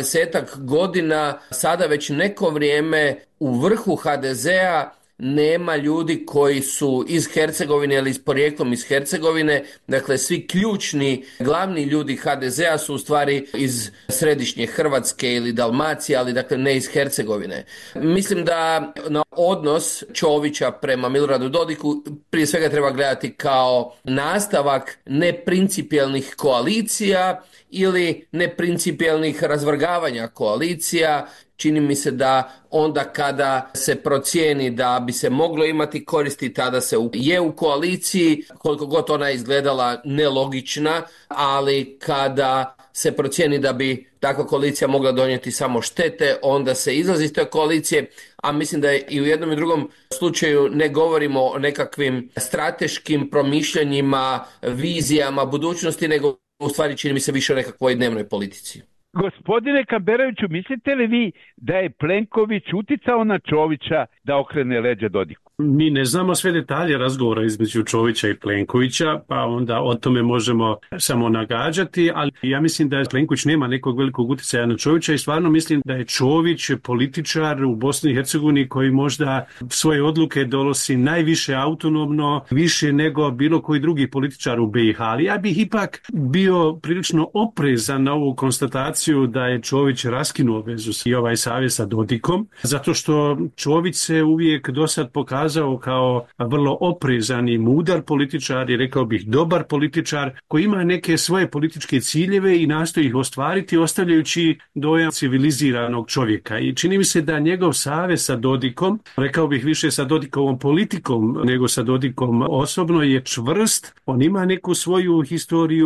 20 godina sada već neko vrijeme u vrhu HDZ-a nema ljudi koji su iz Hercegovine ili s porijeklom iz Hercegovine. Dakle, svi ključni, glavni ljudi HDZ-a su u stvari iz središnje Hrvatske ili Dalmacije, ali dakle ne iz Hercegovine. Mislim da na odnos Čovića prema Miloradu Dodiku prije svega treba gledati kao nastavak neprincipijelnih koalicija ili neprincipijelnih razvrgavanja koalicija. Čini mi se da onda kada se procijeni da bi se moglo imati koristi, tada se je u koaliciji, koliko god ona izgledala nelogična, ali kada se procijeni da bi takva koalicija mogla donijeti samo štete, onda se izlazi iz te koalicije, a mislim da i u jednom i drugom slučaju ne govorimo o nekakvim strateškim promišljanjima, vizijama budućnosti, nego u stvari čini mi se više o nekakvoj dnevnoj politici. Gospodine Kamberoviću, mislite li vi da je Plenković uticao na Čovića da okrene leđa Dodiku? Mi ne znamo sve detalje razgovora između Čovića i Plenkovića, pa onda o tome možemo samo nagađati, ali ja mislim da Plenković nema nekog velikog utjecaja na Čovića i stvarno mislim da je Čović političar u Bosni i Hercegovini koji možda svoje odluke donosi najviše autonomno, više nego bilo koji drugi političar u BiH. Ali ja bih ipak bio prilično oprezan na ovu konstataciju da je Čović raskinuo vezu i ovaj savez sa Dodikom, zato što Čović se uvijek dosad pokazao kao vrlo oprezan i mudar političar i rekao bih dobar političar koji ima neke svoje političke ciljeve i nastoji ih ostvariti ostavljajući dojam civiliziranog čovjeka. I čini mi se da njegov savez sa Dodikom, rekao bih više sa Dodikovom politikom nego sa Dodikom osobno, je čvrst. On ima neku svoju historiju,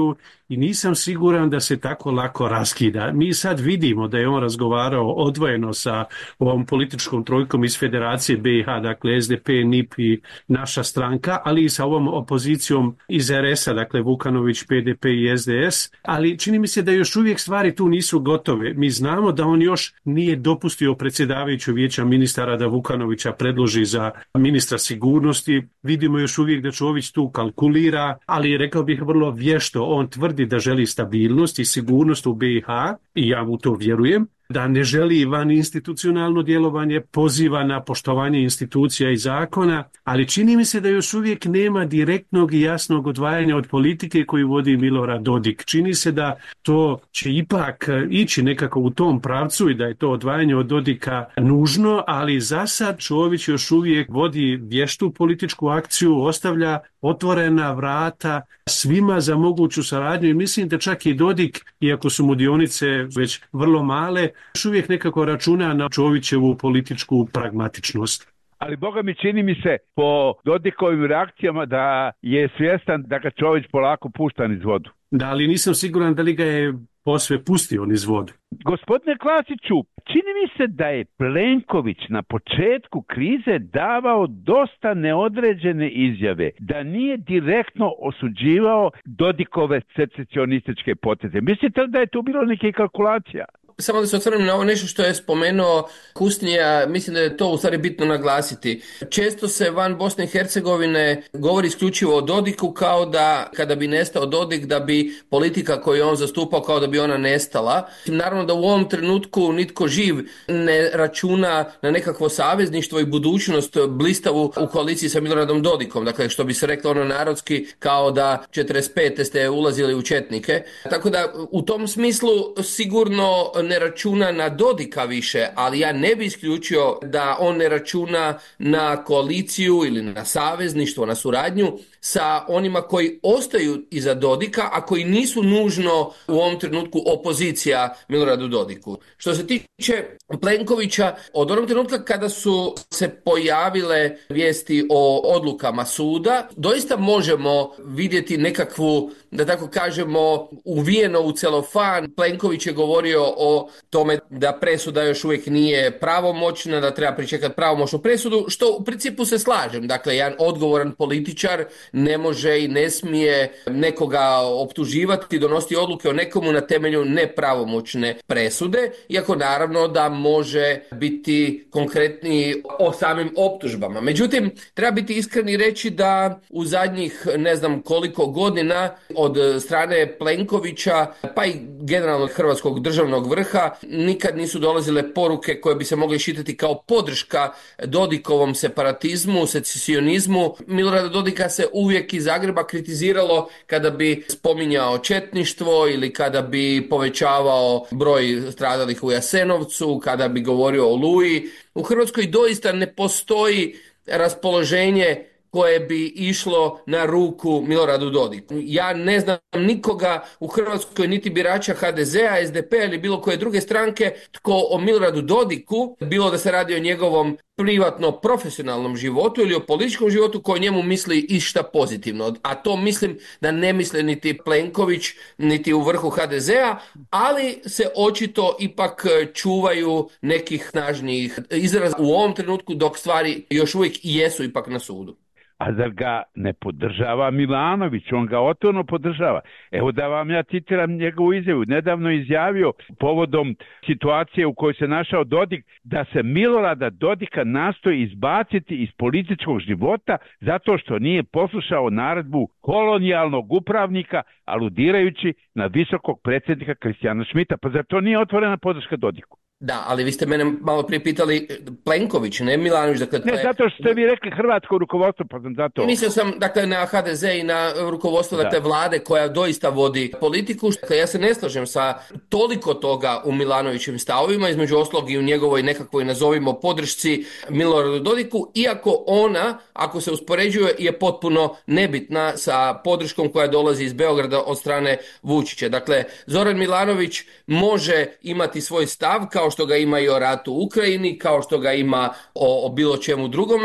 i nisam siguran da se tako lako raskida. Mi sad vidimo da je on razgovarao odvojeno sa ovom političkom trojkom iz Federacije BiH, dakle SDP, NIP i naša stranka, ali i sa ovom opozicijom iz RS-a, dakle Vukanović, PDP i SDS, ali čini mi se da još uvijek stvari tu nisu gotove. Mi znamo da on još nije dopustio predsjedavajuću vijeća ministara da Vukanovića predloži za ministra sigurnosti. Vidimo još uvijek da Čović tu kalkulira, ali rekao bih vrlo vješto. On tvrdi da želi stabilnost i sigurnost u BiH i ja mu to vjerujem, da ne želi van institucionalno djelovanje, poziva na poštovanje institucija i zakona, ali čini mi se da još uvijek nema direktnog i jasnog odvajanja od politike koju vodi Milorad Dodik. Čini se da to će ipak ići nekako u tom pravcu i da je to odvajanje od Dodika nužno, ali za sad Čović još uvijek vodi vještu političku akciju, ostavlja otvorena vrata svima za moguću saradnju i mislim da čak i Dodik, iako su mu dionice već vrlo male, još uvijek nekako računa na Čovićevu političku pragmatičnost. Ali Boga mi čini mi se po Dodikovim reakcijama da je svjestan da ga Čović polako pušta niz vodu. Da, ali nisam siguran da li ga je posve pustio niz vodu. Gospodine Klasiću, čini mi se da je Plenković na početku krize davao dosta neodređene izjave, da nije direktno osuđivao Dodikove secesionističke poteze. Mislite li da je tu bilo neke kalkulacija? Samo da se osvrnem na ovo nešto što je spomenuo Kusnija, mislim da je to u stvari bitno naglasiti. Često se van Bosne i Hercegovine govori isključivo o Dodiku kao da kada bi nestao Dodik da bi politika koju on zastupao kao da bi ona nestala. Naravno da u ovom trenutku nitko živ ne računa na nekakvo savezništvo i budućnost blistavu u koaliciji sa Miloradom Dodikom. Dakle, što bi se reklo ono narodski kao da 45. ste ulazili u četnike. Tako da u tom smislu sigurno ne računa na Dodika više, ali ja ne bi isključio da on ne računa na koaliciju ili na savezništvo, na suradnju sa onima koji ostaju iza Dodika, a koji nisu nužno u ovom trenutku opozicija Miloradu Dodiku. Što se tiče Plenkovića, od onog trenutka kada su se pojavile vijesti o odlukama suda, doista možemo vidjeti nekakvu, da tako kažemo, uvijeno u celofan. Plenković je govorio o tome da presuda još uvijek nije pravomoćna, da treba pričekati pravomoćnu presudu, što u principu se slažem. Dakle, jedan odgovoran političar ne može i ne smije nekoga optuživati, donositi odluke o nekomu na temelju nepravomoćne presude, iako naravno da može biti konkretni o samim optužbama. Međutim, treba biti iskren i reći da u zadnjih ne znam koliko godina od strane Plenkovića, pa i generalno hrvatskog državnog vrha, nikad nisu dolazile poruke koje bi se mogle iščitati kao podrška Dodikovom separatizmu, secesionizmu. Milorada Dodika se uvijek iz Zagreba kritiziralo kada bi spominjao četništvo ili kada bi povećavao broj stradalih u Jasenovcu, kada bi govorio o Oluji. U Hrvatskoj doista ne postoji raspoloženje koje bi išlo na ruku Miloradu Dodiku. Ja ne znam nikoga u Hrvatskoj, niti birača HDZ-a, SDP-a ili bilo koje druge stranke, tko o Miloradu Dodiku, bilo da se radi o njegovom privatno profesionalnom životu ili o političkom životu, koji njemu misli išta pozitivno. A to mislim da ne misle niti Plenković, niti u vrhu HDZ-a, ali se očito ipak čuvaju nekih snažnijih izraza u ovom trenutku, dok stvari još uvijek jesu ipak na sudu. A zar ga ne podržava Milanović? On ga otvoreno podržava. Evo da vam ja citiram njegovu izjavu. Nedavno izjavio povodom situacije u kojoj se našao Dodik da se Milorada Dodika nastoji izbaciti iz političkog života zato što nije poslušao naredbu kolonijalnog upravnika, aludirajući na visokog predsjednika Kristijana Šmita. Pa zar to nije otvorena podrška Dodiku? Da, ali vi ste mene malo prije pitali Plenković, ne Milanović. Dakle, ne, zato što ste vi rekli hrvatsko rukovodstvo, pa sam zato... Mislio sam, dakle, na HDZ i na rukovodstvo dakle, vlade koja doista vodi politiku. Dakle, ja se ne slažem sa toliko toga u Milanovićevim stavovima, između ostalog i u njegovoj nekakvoj, nazovimo, podršci Miloradu Dodiku, iako ona, ako se uspoređuje, je potpuno nebitna sa podrškom koja dolazi iz Beograda od strane Vučića. Dakle, Zoran Milanović može imati svoj stav, kao što ga ima i o ratu u Ukrajini, kao što ga ima o bilo čemu drugome,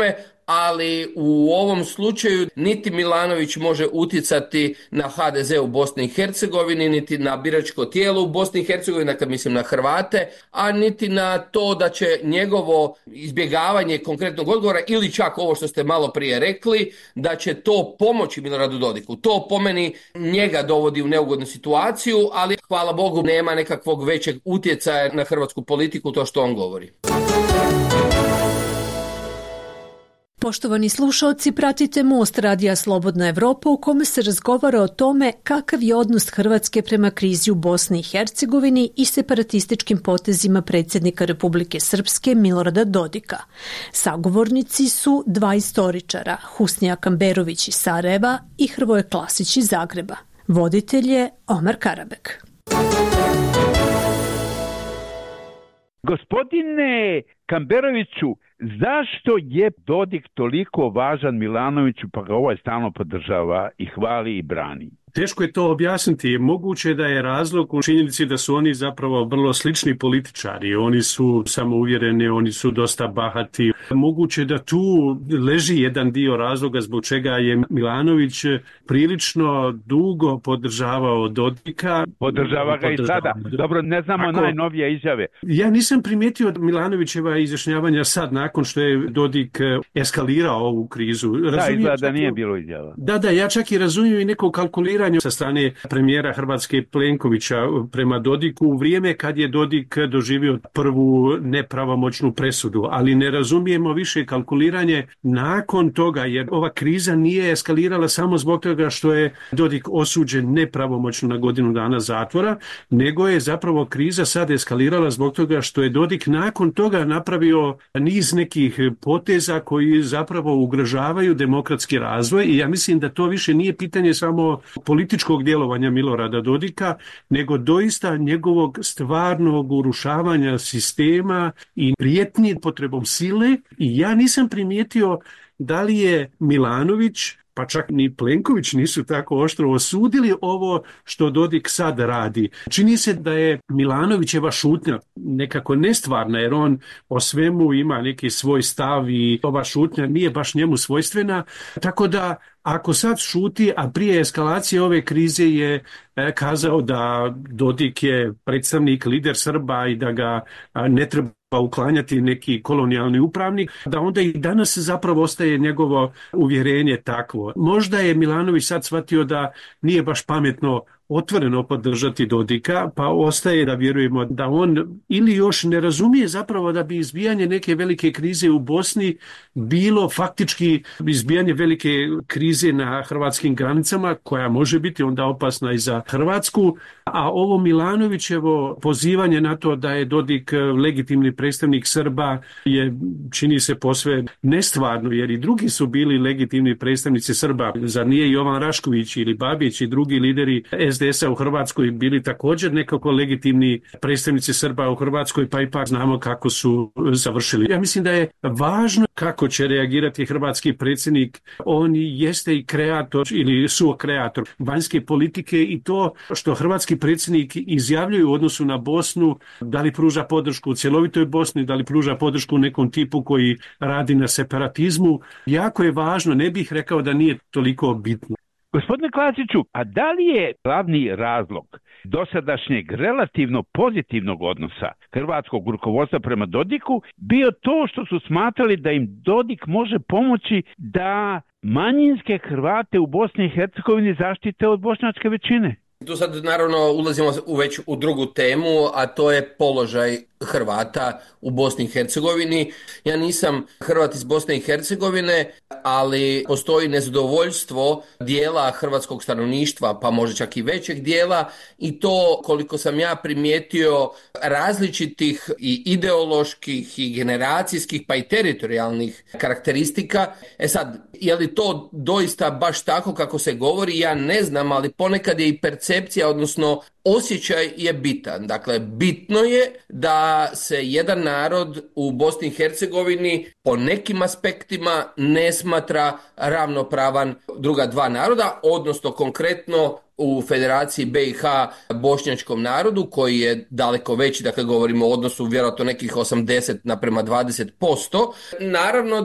ali u ovom slučaju niti Milanović može utjecati na HDZ u Bosni i Hercegovini, niti na biračko tijelo u Bosni i Hercegovini, dakle mislim na Hrvate, a niti na to da će njegovo izbjegavanje konkretnog odgovora ili čak ovo što ste malo prije rekli, da će to pomoći Miloradu Dodiku. To po meni njega dovodi u neugodnu situaciju, ali hvala Bogu nema nekakvog većeg utjecaja na hrvatsku politiku to što on govori. Poštovani slušalci, pratite Most radija Slobodna Evropa u kome se razgovara o tome kakav je odnos Hrvatske prema krizi u Bosni i Hercegovini i separatističkim potezima predsjednika Republike Srpske Milorada Dodika. Sagovornici su dva istoričara, Husnija Kamberović iz Sarajeva i Hrvoje Klasić iz Zagreba. Voditelj je Omar Karabek. Gospodine Kamberoviću, zašto je Dodik toliko važan Milanoviću pa ga ovaj stalno podržava i hvali i brani? Teško je to objasniti. Moguće da je razlog u činjenici da su oni zapravo vrlo slični političari. Oni su samouvjereni, oni su dosta bahati. Moguće da tu leži jedan dio razloga zbog čega je Milanović prilično dugo podržavao Dodika. Podržava ga i sada. Dobro, ne znamo najnovije izjave. Ja nisam primijetio Milanovićeva izjašnjavanja sad, nakon što je Dodik eskalirao ovu krizu. Izgleda da nije bilo izjava. Da, ja čak i razumijem i neko kalkuliranje sa strane premijera Hrvatske Plenkovića prema Dodiku u vrijeme kad je Dodik doživio prvu nepravomoćnu presudu, ali ne razumijemo više kalkuliranje nakon toga, jer ova kriza nije eskalirala samo zbog toga što je Dodik osuđen nepravomoćno na godinu dana zatvora, nego je zapravo kriza sad eskalirala zbog toga što je Dodik nakon toga napravio niz nekih poteza koji zapravo ugrožavaju demokratski razvoj i ja mislim da to više nije pitanje samo političkog djelovanja Milorada Dodika, nego doista njegovog stvarnog urušavanja sistema i prijetnji potrebom sile. I ja nisam primijetio da li je Milanović, pa čak ni Plenković nisu tako oštro osudili ovo što Dodik sad radi. Čini se da je Milanovićeva šutnja nekako nestvarna, jer on o svemu ima neki svoj stav i ova šutnja nije baš njemu svojstvena, tako da ako sad šuti, a prije eskalacije ove krize je kazao da Dodik je predstavnik, lider Srba i da ga ne treba uklanjati neki kolonijalni upravnik, da onda i danas zapravo ostaje njegovo uvjerenje takvo. Možda je Milanović sad shvatio da nije baš pametno otvoreno podržati Dodika, pa ostaje da vjerujemo da on ili još ne razumije zapravo da bi izbijanje neke velike krize u Bosni bilo faktički izbijanje velike krize na hrvatskim granicama, koja može biti onda opasna i za Hrvatsku, a ovo Milanovićevo pozivanje na to da je Dodik legitimni predstavnik Srba je, čini se, posve nestvarno, jer i drugi su bili legitimni predstavnici Srba. Zar nije Jovan Rašković ili Babić i drugi lideri SDS-a u Hrvatskoj bili također nekako legitimni predstavnici Srba u Hrvatskoj, pa ipak znamo kako su završili. Ja mislim da je važno kako će reagirati hrvatski predsjednik. On jeste i kreator ili suokreator vanjske politike i to što hrvatski predsjednik izjavljuje u odnosu na Bosnu, da li pruža podršku u cjelovitoj Bosni, da li pruža podršku nekom tipu koji radi na separatizmu, jako je važno, ne bih rekao da nije toliko bitno. Gospodine Klasiću, a da li je glavni razlog dosadašnjeg relativno pozitivnog odnosa hrvatskog rukovodstva prema Dodiku bio to što su smatrali da im Dodik može pomoći da manjinske Hrvate u Bosni i Hercegovini zaštite od bošnjačke većine? Tu sad naravno ulazimo već u drugu temu, a to je položaj Hrvata u Bosni i Hercegovini. Ja nisam Hrvat iz Bosne i Hercegovine, ali postoji nezadovoljstvo dijela hrvatskog stanovništva, pa možda čak i većeg dijela, i to, koliko sam ja primijetio, različitih i ideoloških i generacijskih pa i teritorijalnih karakteristika. Sad, je li to doista baš tako kako se govori, ja ne znam, ali ponekad je i percepcija, odnosno osjećaj je bitan. Dakle, bitno je da se jedan narod u Bosni i Hercegovini po nekim aspektima ne smatra ravnopravan druga dva naroda, odnosno konkretno u Federaciji BiH bošnjačkom narodu koji je daleko veći, dakle govorimo o odnosu vjerojatno nekih 80 naprema 20%. Naravno da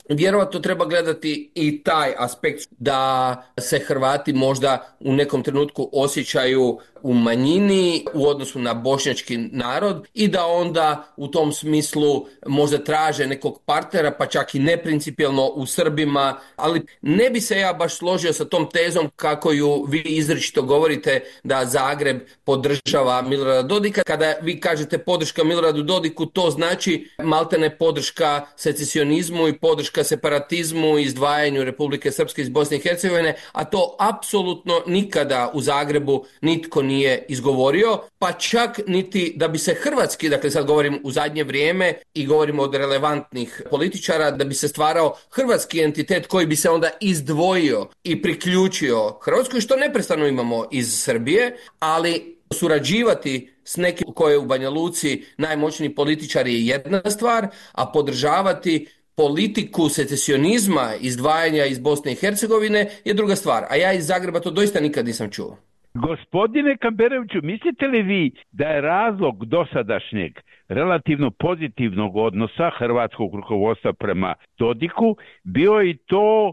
vjerojatno treba gledati i taj aspekt da se Hrvati možda u nekom trenutku osjećaju u manjini u odnosu na bošnjački narod i da onda u tom smislu možda traže nekog partnera, pa čak i neprincipijelno u Srbima, ali ne bi se ja baš složio sa tom tezom kako ju vi izričito govorite da Zagreb podržava Milorada Dodika. Kada vi kažete podrška Miloradu Dodiku, to znači maltene podrška secesionizmu i podrška separatizmu i izdvajanju Republike Srpske iz Bosne i Hercegovine, a to apsolutno nikada u Zagrebu nitko nije izgovorio, pa čak niti da bi se hrvatski, dakle sad govorim u zadnje vrijeme i govorimo od relevantnih političara, da bi se stvarao hrvatski entitet koji bi se onda izdvojio i priključio Hrvatskoj, što neprestano imamo iz Srbije, ali surađivati s nekim koji je u Banja Luci najmoćniji političar je jedna stvar, a podržavati politiku secesionizma, izdvajanja iz Bosne i Hercegovine je druga stvar. A ja iz Zagreba to doista nikad nisam čuo. Gospodine Kamberoviću, mislite li vi da je razlog dosadašnjeg relativno pozitivnog odnosa hrvatskog rukovodstva prema Dodiku bio i to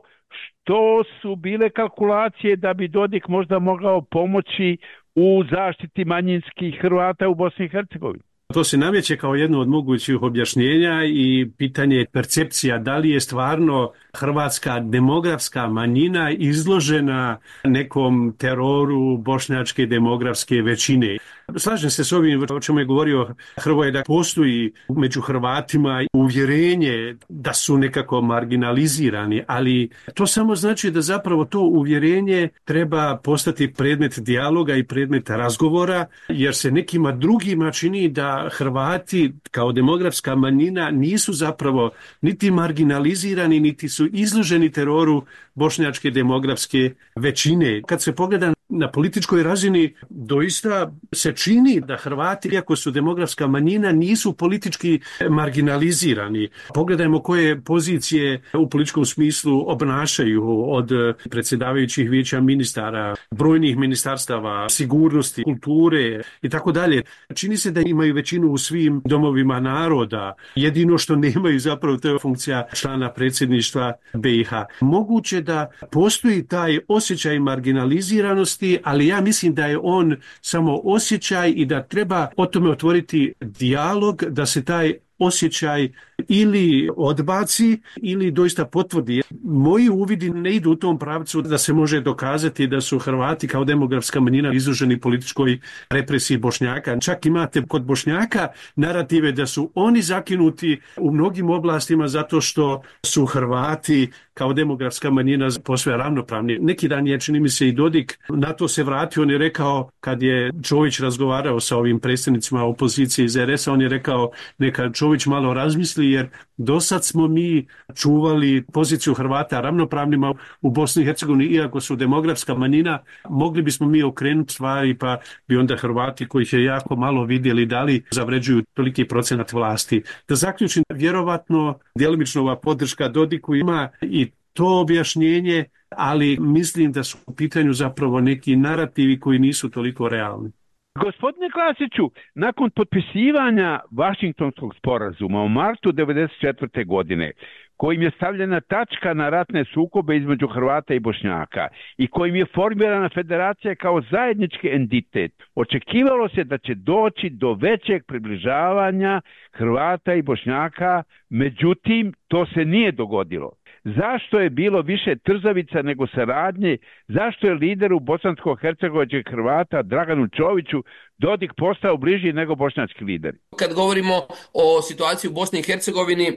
što su bile kalkulacije da bi Dodik možda mogao pomoći u zaštiti manjinskih Hrvata u Bosni i Hercegovini? To se nameće kao jedno od mogućih objašnjenja i pitanje percepcija da li je stvarno hrvatska demografska manjina izložena nekom teroru bošnjačke demografske većine. Slažem se s ovim o čemu je govorio Hrvoje, da postoji među Hrvatima uvjerenje da su nekako marginalizirani, ali to samo znači da zapravo to uvjerenje treba postati predmet dijaloga i predmet razgovora, jer se nekima drugima čini da Hrvati kao demografska manjina nisu zapravo niti marginalizirani, niti su izloženi teroru bošnjačke demografske većine. Kad se pogleda na političkoj razini, doista se čini da Hrvati, iako su demografska manjina, nisu politički marginalizirani. Pogledajmo koje pozicije u političkom smislu obnašaju, od predsjedavajućih vijeća ministara, brojnih ministarstava, sigurnosti, kulture i tako dalje. Čini se da imaju većinu u svim domovima naroda. Jedino što nemaju zapravo, to je funkcija člana predsjedništva BiH. Moguće da postoji taj osjećaj marginaliziranosti, ali ja mislim da je on samo osjećaj i da treba o tome otvoriti dijalog, da se taj osjećaj ili odbaci ili doista potvrdi. Moji uvidi ne idu u tom pravcu da se može dokazati da su Hrvati kao demografska manjina izloženi političkoj represiji Bošnjaka. Čak imate kod Bošnjaka narative da su oni zakinuti u mnogim oblastima zato što su Hrvati kao demografska manjina posve ravnopravni. Neki dan je, čini mi se, i Dodik na to se vratio. On je rekao, kad je Čović razgovarao sa ovim predstavnicima opozicije iz RS-a, on je rekao neka Čović malo razmisli, jer do sad smo mi čuvali poziciju Hrvata ravnopravnima u Bosni i Hercegovini, iako su demografska manjina, mogli bismo mi okrenuti stvari, pa bi onda Hrvati, kojih je jako malo vidjeli, da li zavređuju toliki procenat vlasti. Da zaključim, vjerovatno djelomično ova podrška Dodiku ima i to objašnjenje, ali mislim da su u pitanju zapravo neki narativi koji nisu toliko realni. Gospodine Klasiću, nakon potpisivanja Vašingtonskog sporazuma u martu 1994. godine, kojim je stavljena tačka na ratne sukobe između Hrvata i Bošnjaka i kojim je formirana federacija kao zajednički entitet, očekivalo se da će doći do većeg približavanja Hrvata i Bošnjaka, međutim to se nije dogodilo. Zašto je bilo više trzavica nego saradnje? Zašto je lideru bosansko-hercegovačkih Hrvata Draganu Čoviću Dodik postao bliži nego bošnjački lideri? Kad govorimo o situaciji u Bosni i Hercegovini,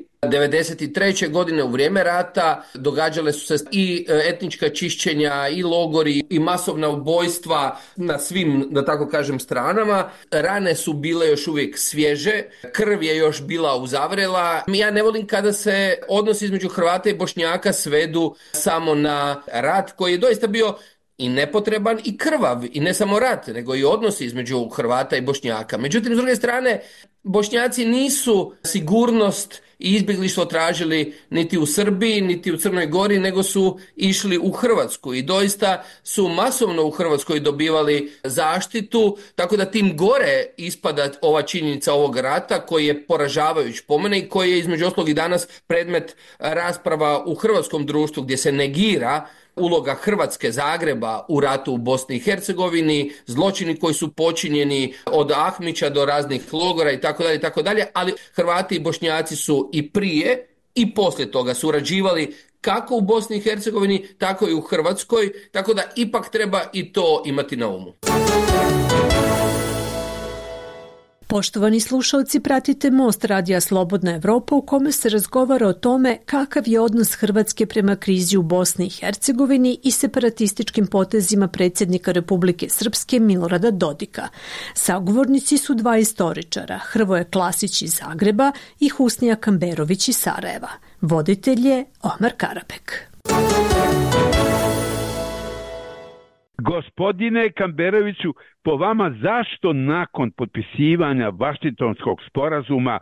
1993. godine u vrijeme rata događale su se i etnička čišćenja, i logori, i masovna ubojstva na svim, da tako kažem, stranama. Rane su bile još uvijek svježe, krv je još bila uzavrela. Ja ne volim kada se odnosi između Hrvata i Bošnjaka svedu samo na rat koji je doista bio i nepotreban i krvav, i ne samo rat, nego i odnosi između Hrvata i Bošnjaka. Međutim, s druge strane, Bošnjaci nisu sigurnost i izbjeglištvo tražili niti u Srbiji, niti u Crnoj Gori, nego su išli u Hrvatsku i doista su masovno u Hrvatskoj dobivali zaštitu, tako da tim gore ispada ova činjenica ovog rata koji je poražavajuć po mene i koji je između ostalog i danas predmet rasprava u hrvatskom društvu gdje se negira uloga Hrvatske, Zagreba u ratu u Bosni i Hercegovini, zločini koji su počinjeni od Ahmića do raznih logora i tako dalje, ali Hrvati i Bošnjaci su i prije i poslije toga surađivali kako u Bosni i Hercegovini, tako i u Hrvatskoj, tako da ipak treba i to imati na umu. Poštovani slušalci, pratite Most radija Slobodna Evropa u kome se razgovara o tome kakav je odnos Hrvatske prema krizi u Bosni i Hercegovini i separatističkim potezima predsjednika Republike Srpske Milorada Dodika. Sagovornici su dva istoričara, Hrvoje Klasić iz Zagreba i Husnija Kamberović iz Sarajeva. Voditelj je Omar Karabek. Gospodine Kamberoviću, po vama zašto nakon potpisivanja Vašingtonskog sporazuma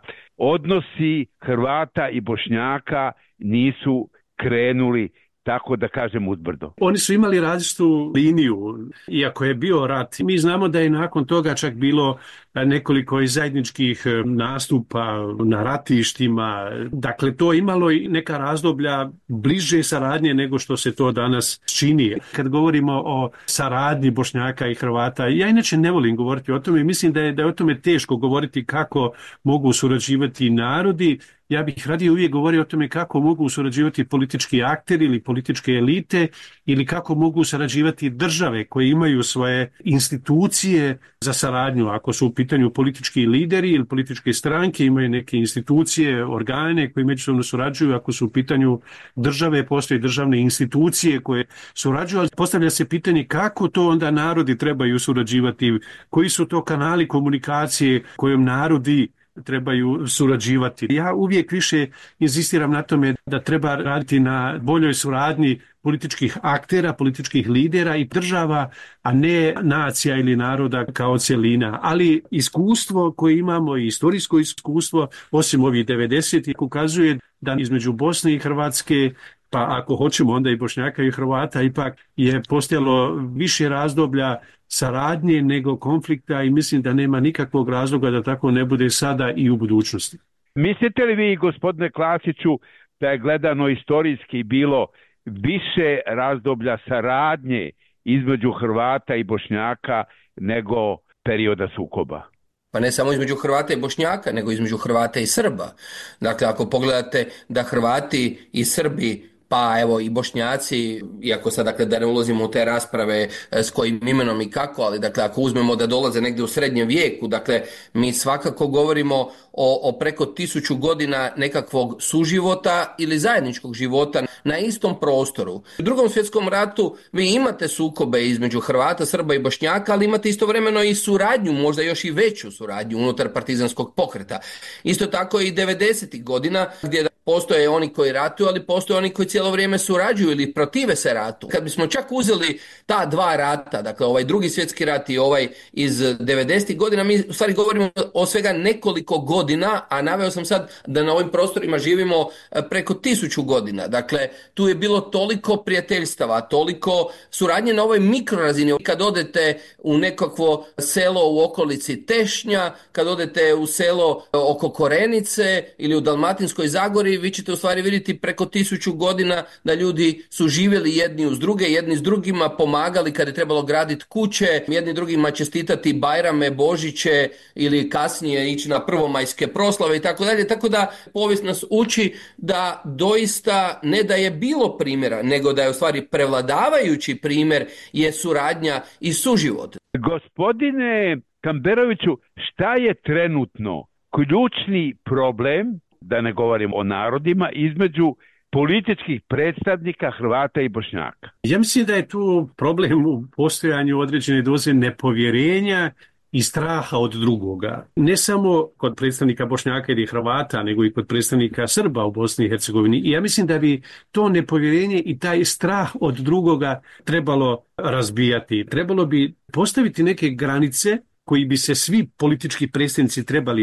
odnosi Hrvata i Bošnjaka nisu krenuli, tako da kažem, uzbrdo? Oni su imali različitu liniju, iako je bio rat. Mi znamo da je nakon toga čak bilo nekoliko i zajedničkih nastupa na ratištima. Dakle, to imalo i neka razdoblja bliže saradnje nego što se to danas čini. Kad govorimo o saradnji Bošnjaka i Hrvata, ja inače ne volim govoriti o tome. Mislim da je o tome teško govoriti kako mogu surađivati narodi. Ja bih radije uvijek govorio o tome kako mogu surađivati politički akteri ili političke elite ili kako mogu surađivati države koje imaju svoje institucije za saradnju. Ako su u pitanju politički lideri ili političke stranke, imaju neke institucije, organe koji međusobno surađuju. Ako su u pitanju države, postoje državne institucije koje surađuju. Ali postavlja se pitanje kako to onda narodi trebaju surađivati, koji su to kanali komunikacije kojom narodi trebaju surađivati. Ja uvijek više inzistiram na tome da treba raditi na boljoj suradnji političkih aktera, političkih lidera i država, a ne nacija ili naroda kao cjelina. Ali iskustvo koje imamo i istorijsko iskustvo, osim ovih 90-ih, ukazuje da između Bosne i Hrvatske, pa ako hoćemo onda i Bošnjaka i Hrvata, ipak je postojalo više razdoblja saradnje nego konflikta i mislim da nema nikakvog razloga da tako ne bude sada i u budućnosti. Mislite li vi, gospodine Klasiću, da je gledano istorijski bilo više razdoblja saradnje između Hrvata i Bošnjaka nego perioda sukoba? Pa ne samo između Hrvata i Bošnjaka, nego između Hrvata i Srba. Dakle, ako pogledate da Hrvati i Srbi, pa evo i Bošnjaci, iako sad dakle da ne ulazimo u te rasprave s kojim imenom i kako, ali dakle ako uzmemo da dolaze negdje u srednjem vijeku, dakle mi svakako govorimo o preko 1000 godina nekakvog suživota ili zajedničkog života na istom prostoru. U Drugom svjetskom ratu vi imate sukobe između Hrvata, Srba i Bošnjaka, ali imate istovremeno i suradnju, možda još i veću suradnju unutar partizanskog pokreta. Isto tako i 90-ih godina gdje postoje oni koji ratuju, ali postoje oni koji cijelo vrijeme surađuju ili protive se ratu. Kad bismo čak uzeli ta dva rata, dakle ovaj Drugi svjetski rat i ovaj iz 90-ih godina, mi u stvari govorimo o svega nekoliko godina, a naveo sam sad da na ovim prostorima živimo preko 1000 godina. Dakle, tu je bilo toliko prijateljstava, toliko suradnje na ovoj mikrorazini. Kad odete u nekakvo selo u okolici Tešnja, kad odete u selo oko Korenice ili u Dalmatinskoj Zagori, vi ćete u stvari vidjeti preko 1000 godina da ljudi su živjeli jedni uz druge, jedni s drugima, pomagali kad je trebalo graditi kuće, jedni drugima čestitati Bajrame, Božiće ili kasnije ići na prvomajske proslave i tako dalje. Tako da povijest nas uči da doista ne da je bilo primjera, nego da je u stvari prevladavajući primjer je suradnja i suživot. Gospodine Kamberoviću, šta je trenutno ključni problem, da ne govorim o narodima, između političkih predstavnika Hrvata i Bošnjaka? Ja mislim da je tu problem u postojanju određene doze nepovjerenja i straha od drugoga. Ne samo kod predstavnika Bošnjaka ili Hrvata, nego i kod predstavnika Srba u Bosni i Hercegovini. I ja mislim da bi to nepovjerenje i taj strah od drugoga trebalo razbijati. Trebalo bi postaviti neke granice koji bi se svi politički predstavnici trebali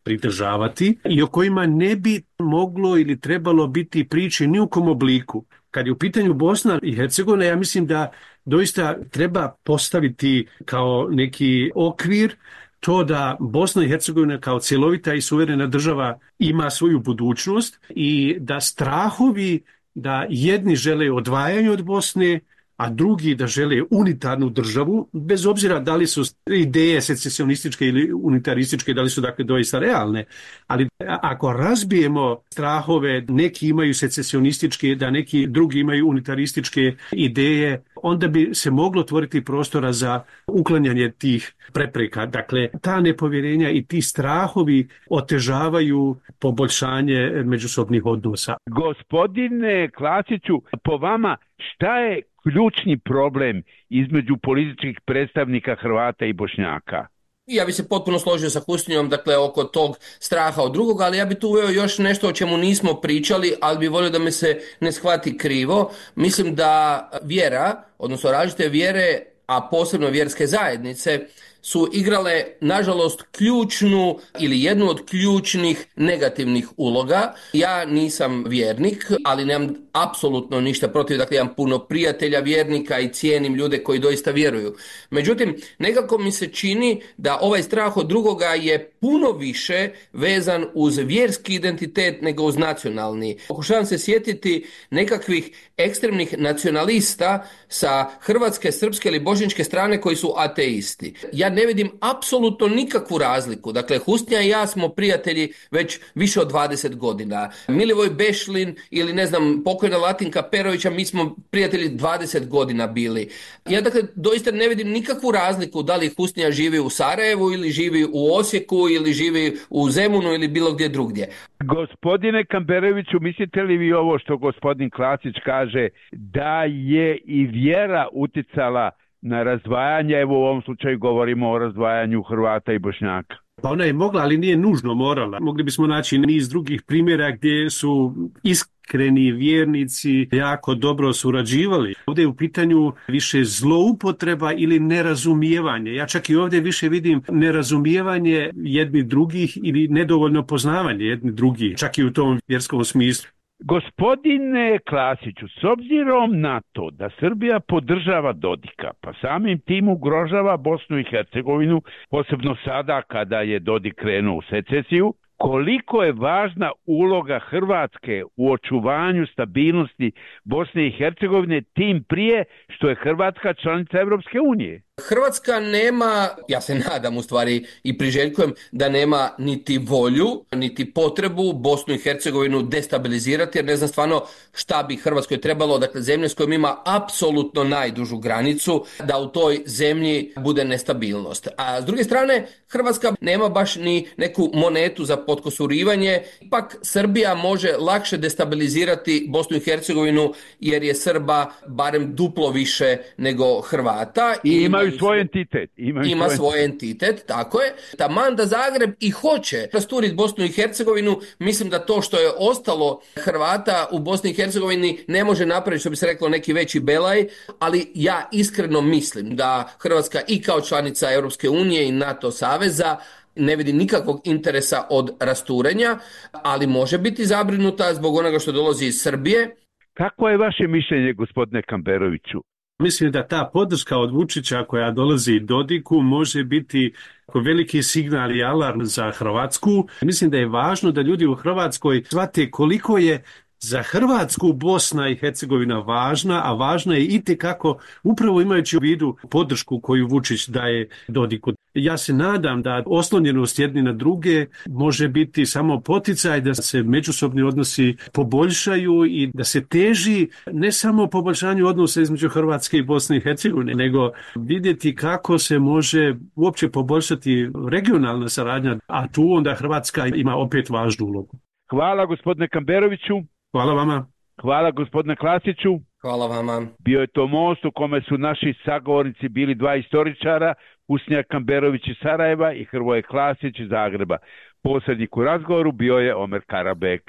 pridržavati i o kojima ne bi moglo ili trebalo biti priče ni u kom obliku. Kad je u pitanju Bosna i Hercegovina, ja mislim da doista treba postaviti kao neki okvir to da Bosna i Hercegovina kao cjelovita i suverena država ima svoju budućnost i da strahovi da jedni žele odvajanje od Bosne, a drugi da žele unitarnu državu, bez obzira da li su ideje secesionističke ili unitarističke, da li su dakle doista realne. Ali ako razbijemo strahove, neki imaju secesionističke, da neki drugi imaju unitarističke ideje, onda bi se moglo otvoriti prostora za uklanjanje tih prepreka. Dakle, ta nepovjerenja i ti strahovi otežavaju poboljšanje međusobnih odnosa. Gospodine Klasiću, po vama šta je ključni problem između političkih predstavnika Hrvata i Bošnjaka? Ja bi se potpuno složio sa Husnijom, dakle, oko tog straha od drugog, ali ja bi tu uveo još nešto o čemu nismo pričali, ali bi volio da me se ne shvati krivo. Mislim da vjera, odnosno različite vjere, a posebno vjerske zajednice, su igrale, nažalost, ključnu ili jednu od ključnih negativnih uloga. Ja nisam vjernik, ali nemam apsolutno ništa protiv, dakle imam puno prijatelja vjernika i cijenim ljude koji doista vjeruju. Međutim, nekako mi se čini da ovaj strah od drugoga je puno više vezan uz vjerski identitet nego uz nacionalni. Pokušavam se sjetiti nekakvih ekstremnih nacionalista sa hrvatske, srpske ili bošnjačke strane koji su ateisti. Ja ne vidim apsolutno nikakvu razliku. Dakle, Husnija i ja smo prijatelji već više od 20 godina. Milivoj Bešlin ili ne znam, pokojna Latinka Perovića, mi smo prijatelji 20 godina bili. Ja dakle doista ne vidim nikakvu razliku da li Husnija živi u Sarajevu ili živi u Osijeku ili živi u Zemunu ili bilo gdje drugdje. Gospodine Kamberoviću, mislite li vi ovo što gospodin Klasić kaže, da je i vjera uticala na razdvajanje, evo u ovom slučaju govorimo o razdvajanju Hrvata i Bošnjaka? Pa ona je mogla, ali nije nužno morala. Mogli bismo naći niz drugih primjera gdje su iskreni vjernici jako dobro surađivali. Ovdje je u pitanju više zloupotreba ili nerazumijevanje. Ja čak i ovdje više vidim nerazumijevanje jedni drugih ili nedovoljno poznavanje jedni drugih, čak i u tom vjerskom smislu. Gospodine Klasiću, s obzirom na to da Srbija podržava Dodika, pa samim tim ugrožava Bosnu i Hercegovinu, posebno sada kada je Dodik krenuo u secesiju, koliko je važna uloga Hrvatske u očuvanju stabilnosti Bosne i Hercegovine, tim prije što je Hrvatska članica Europske unije? Hrvatska nema, ja se nadam u stvari i priželjkujem da nema niti volju, niti potrebu Bosnu i Hercegovinu destabilizirati, jer ne znam stvarno šta bi Hrvatskoj trebalo, dakle zemlje s kojom ima apsolutno najdužu granicu, da u toj zemlji bude nestabilnost. A s druge strane, Hrvatska nema baš ni neku monetu za potkosurivanje, ipak Srbija može lakše destabilizirati Bosnu i Hercegovinu jer je Srba barem duplo više nego Hrvata. I imaju svoj entitet. Ima svoj entitet, tako je. Taman da Zagreb i hoće rasturiti Bosnu i Hercegovinu, mislim da to što je ostalo Hrvata u Bosni i Hercegovini ne može napraviti, što bi se reklo, neki veći belaj, ali ja iskreno mislim da Hrvatska i kao članica Europske unije i NATO saveza ne vidi nikakvog interesa od rasturenja, ali može biti zabrinuta zbog onoga što dolazi iz Srbije. Kako je vaše mišljenje, gospodine Kamberoviću? Mislim da ta podrška od Vučića koja dolazi Dodiku može biti veliki signal i alarm za Hrvatsku. Mislim da je važno da ljudi u Hrvatskoj shvate koliko je za Hrvatsku Bosna i Hercegovina važna, a važna je itekako upravo imajući u vidu podršku koju Vučić daje Dodiku. Ja se nadam da oslonjenost jedni na druge može biti samo poticaj da se međusobni odnosi poboljšaju i da se teži ne samo poboljšanju odnosa između Hrvatske i Bosne i Hercegovine, nego vidjeti kako se može uopće poboljšati regionalna saradnja, a tu onda Hrvatska ima opet važnu ulogu. Hvala gospodine Kamberoviću. Hvala vama. Hvala gospodine Klasiću. Hvala vama. Bio je to most u kome su naši sagovornici bili dva istoričara, Husnija Kamberović iz Sarajeva i Hrvoje Klasić iz Zagreba. Posrednik u razgovoru bio je Omer Karabek.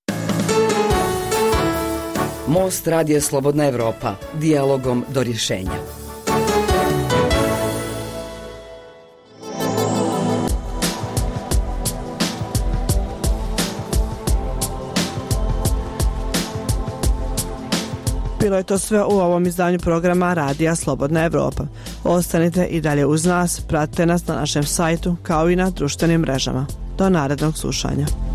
Most Radija Slobodna Evropa. Dijalogom do rješenja. Bilo je to sve u ovom izdanju programa Radija Slobodna Evropa. Ostanite i dalje uz nas, pratite nas na našem sajtu kao i na društvenim mrežama. Do narednog slušanja.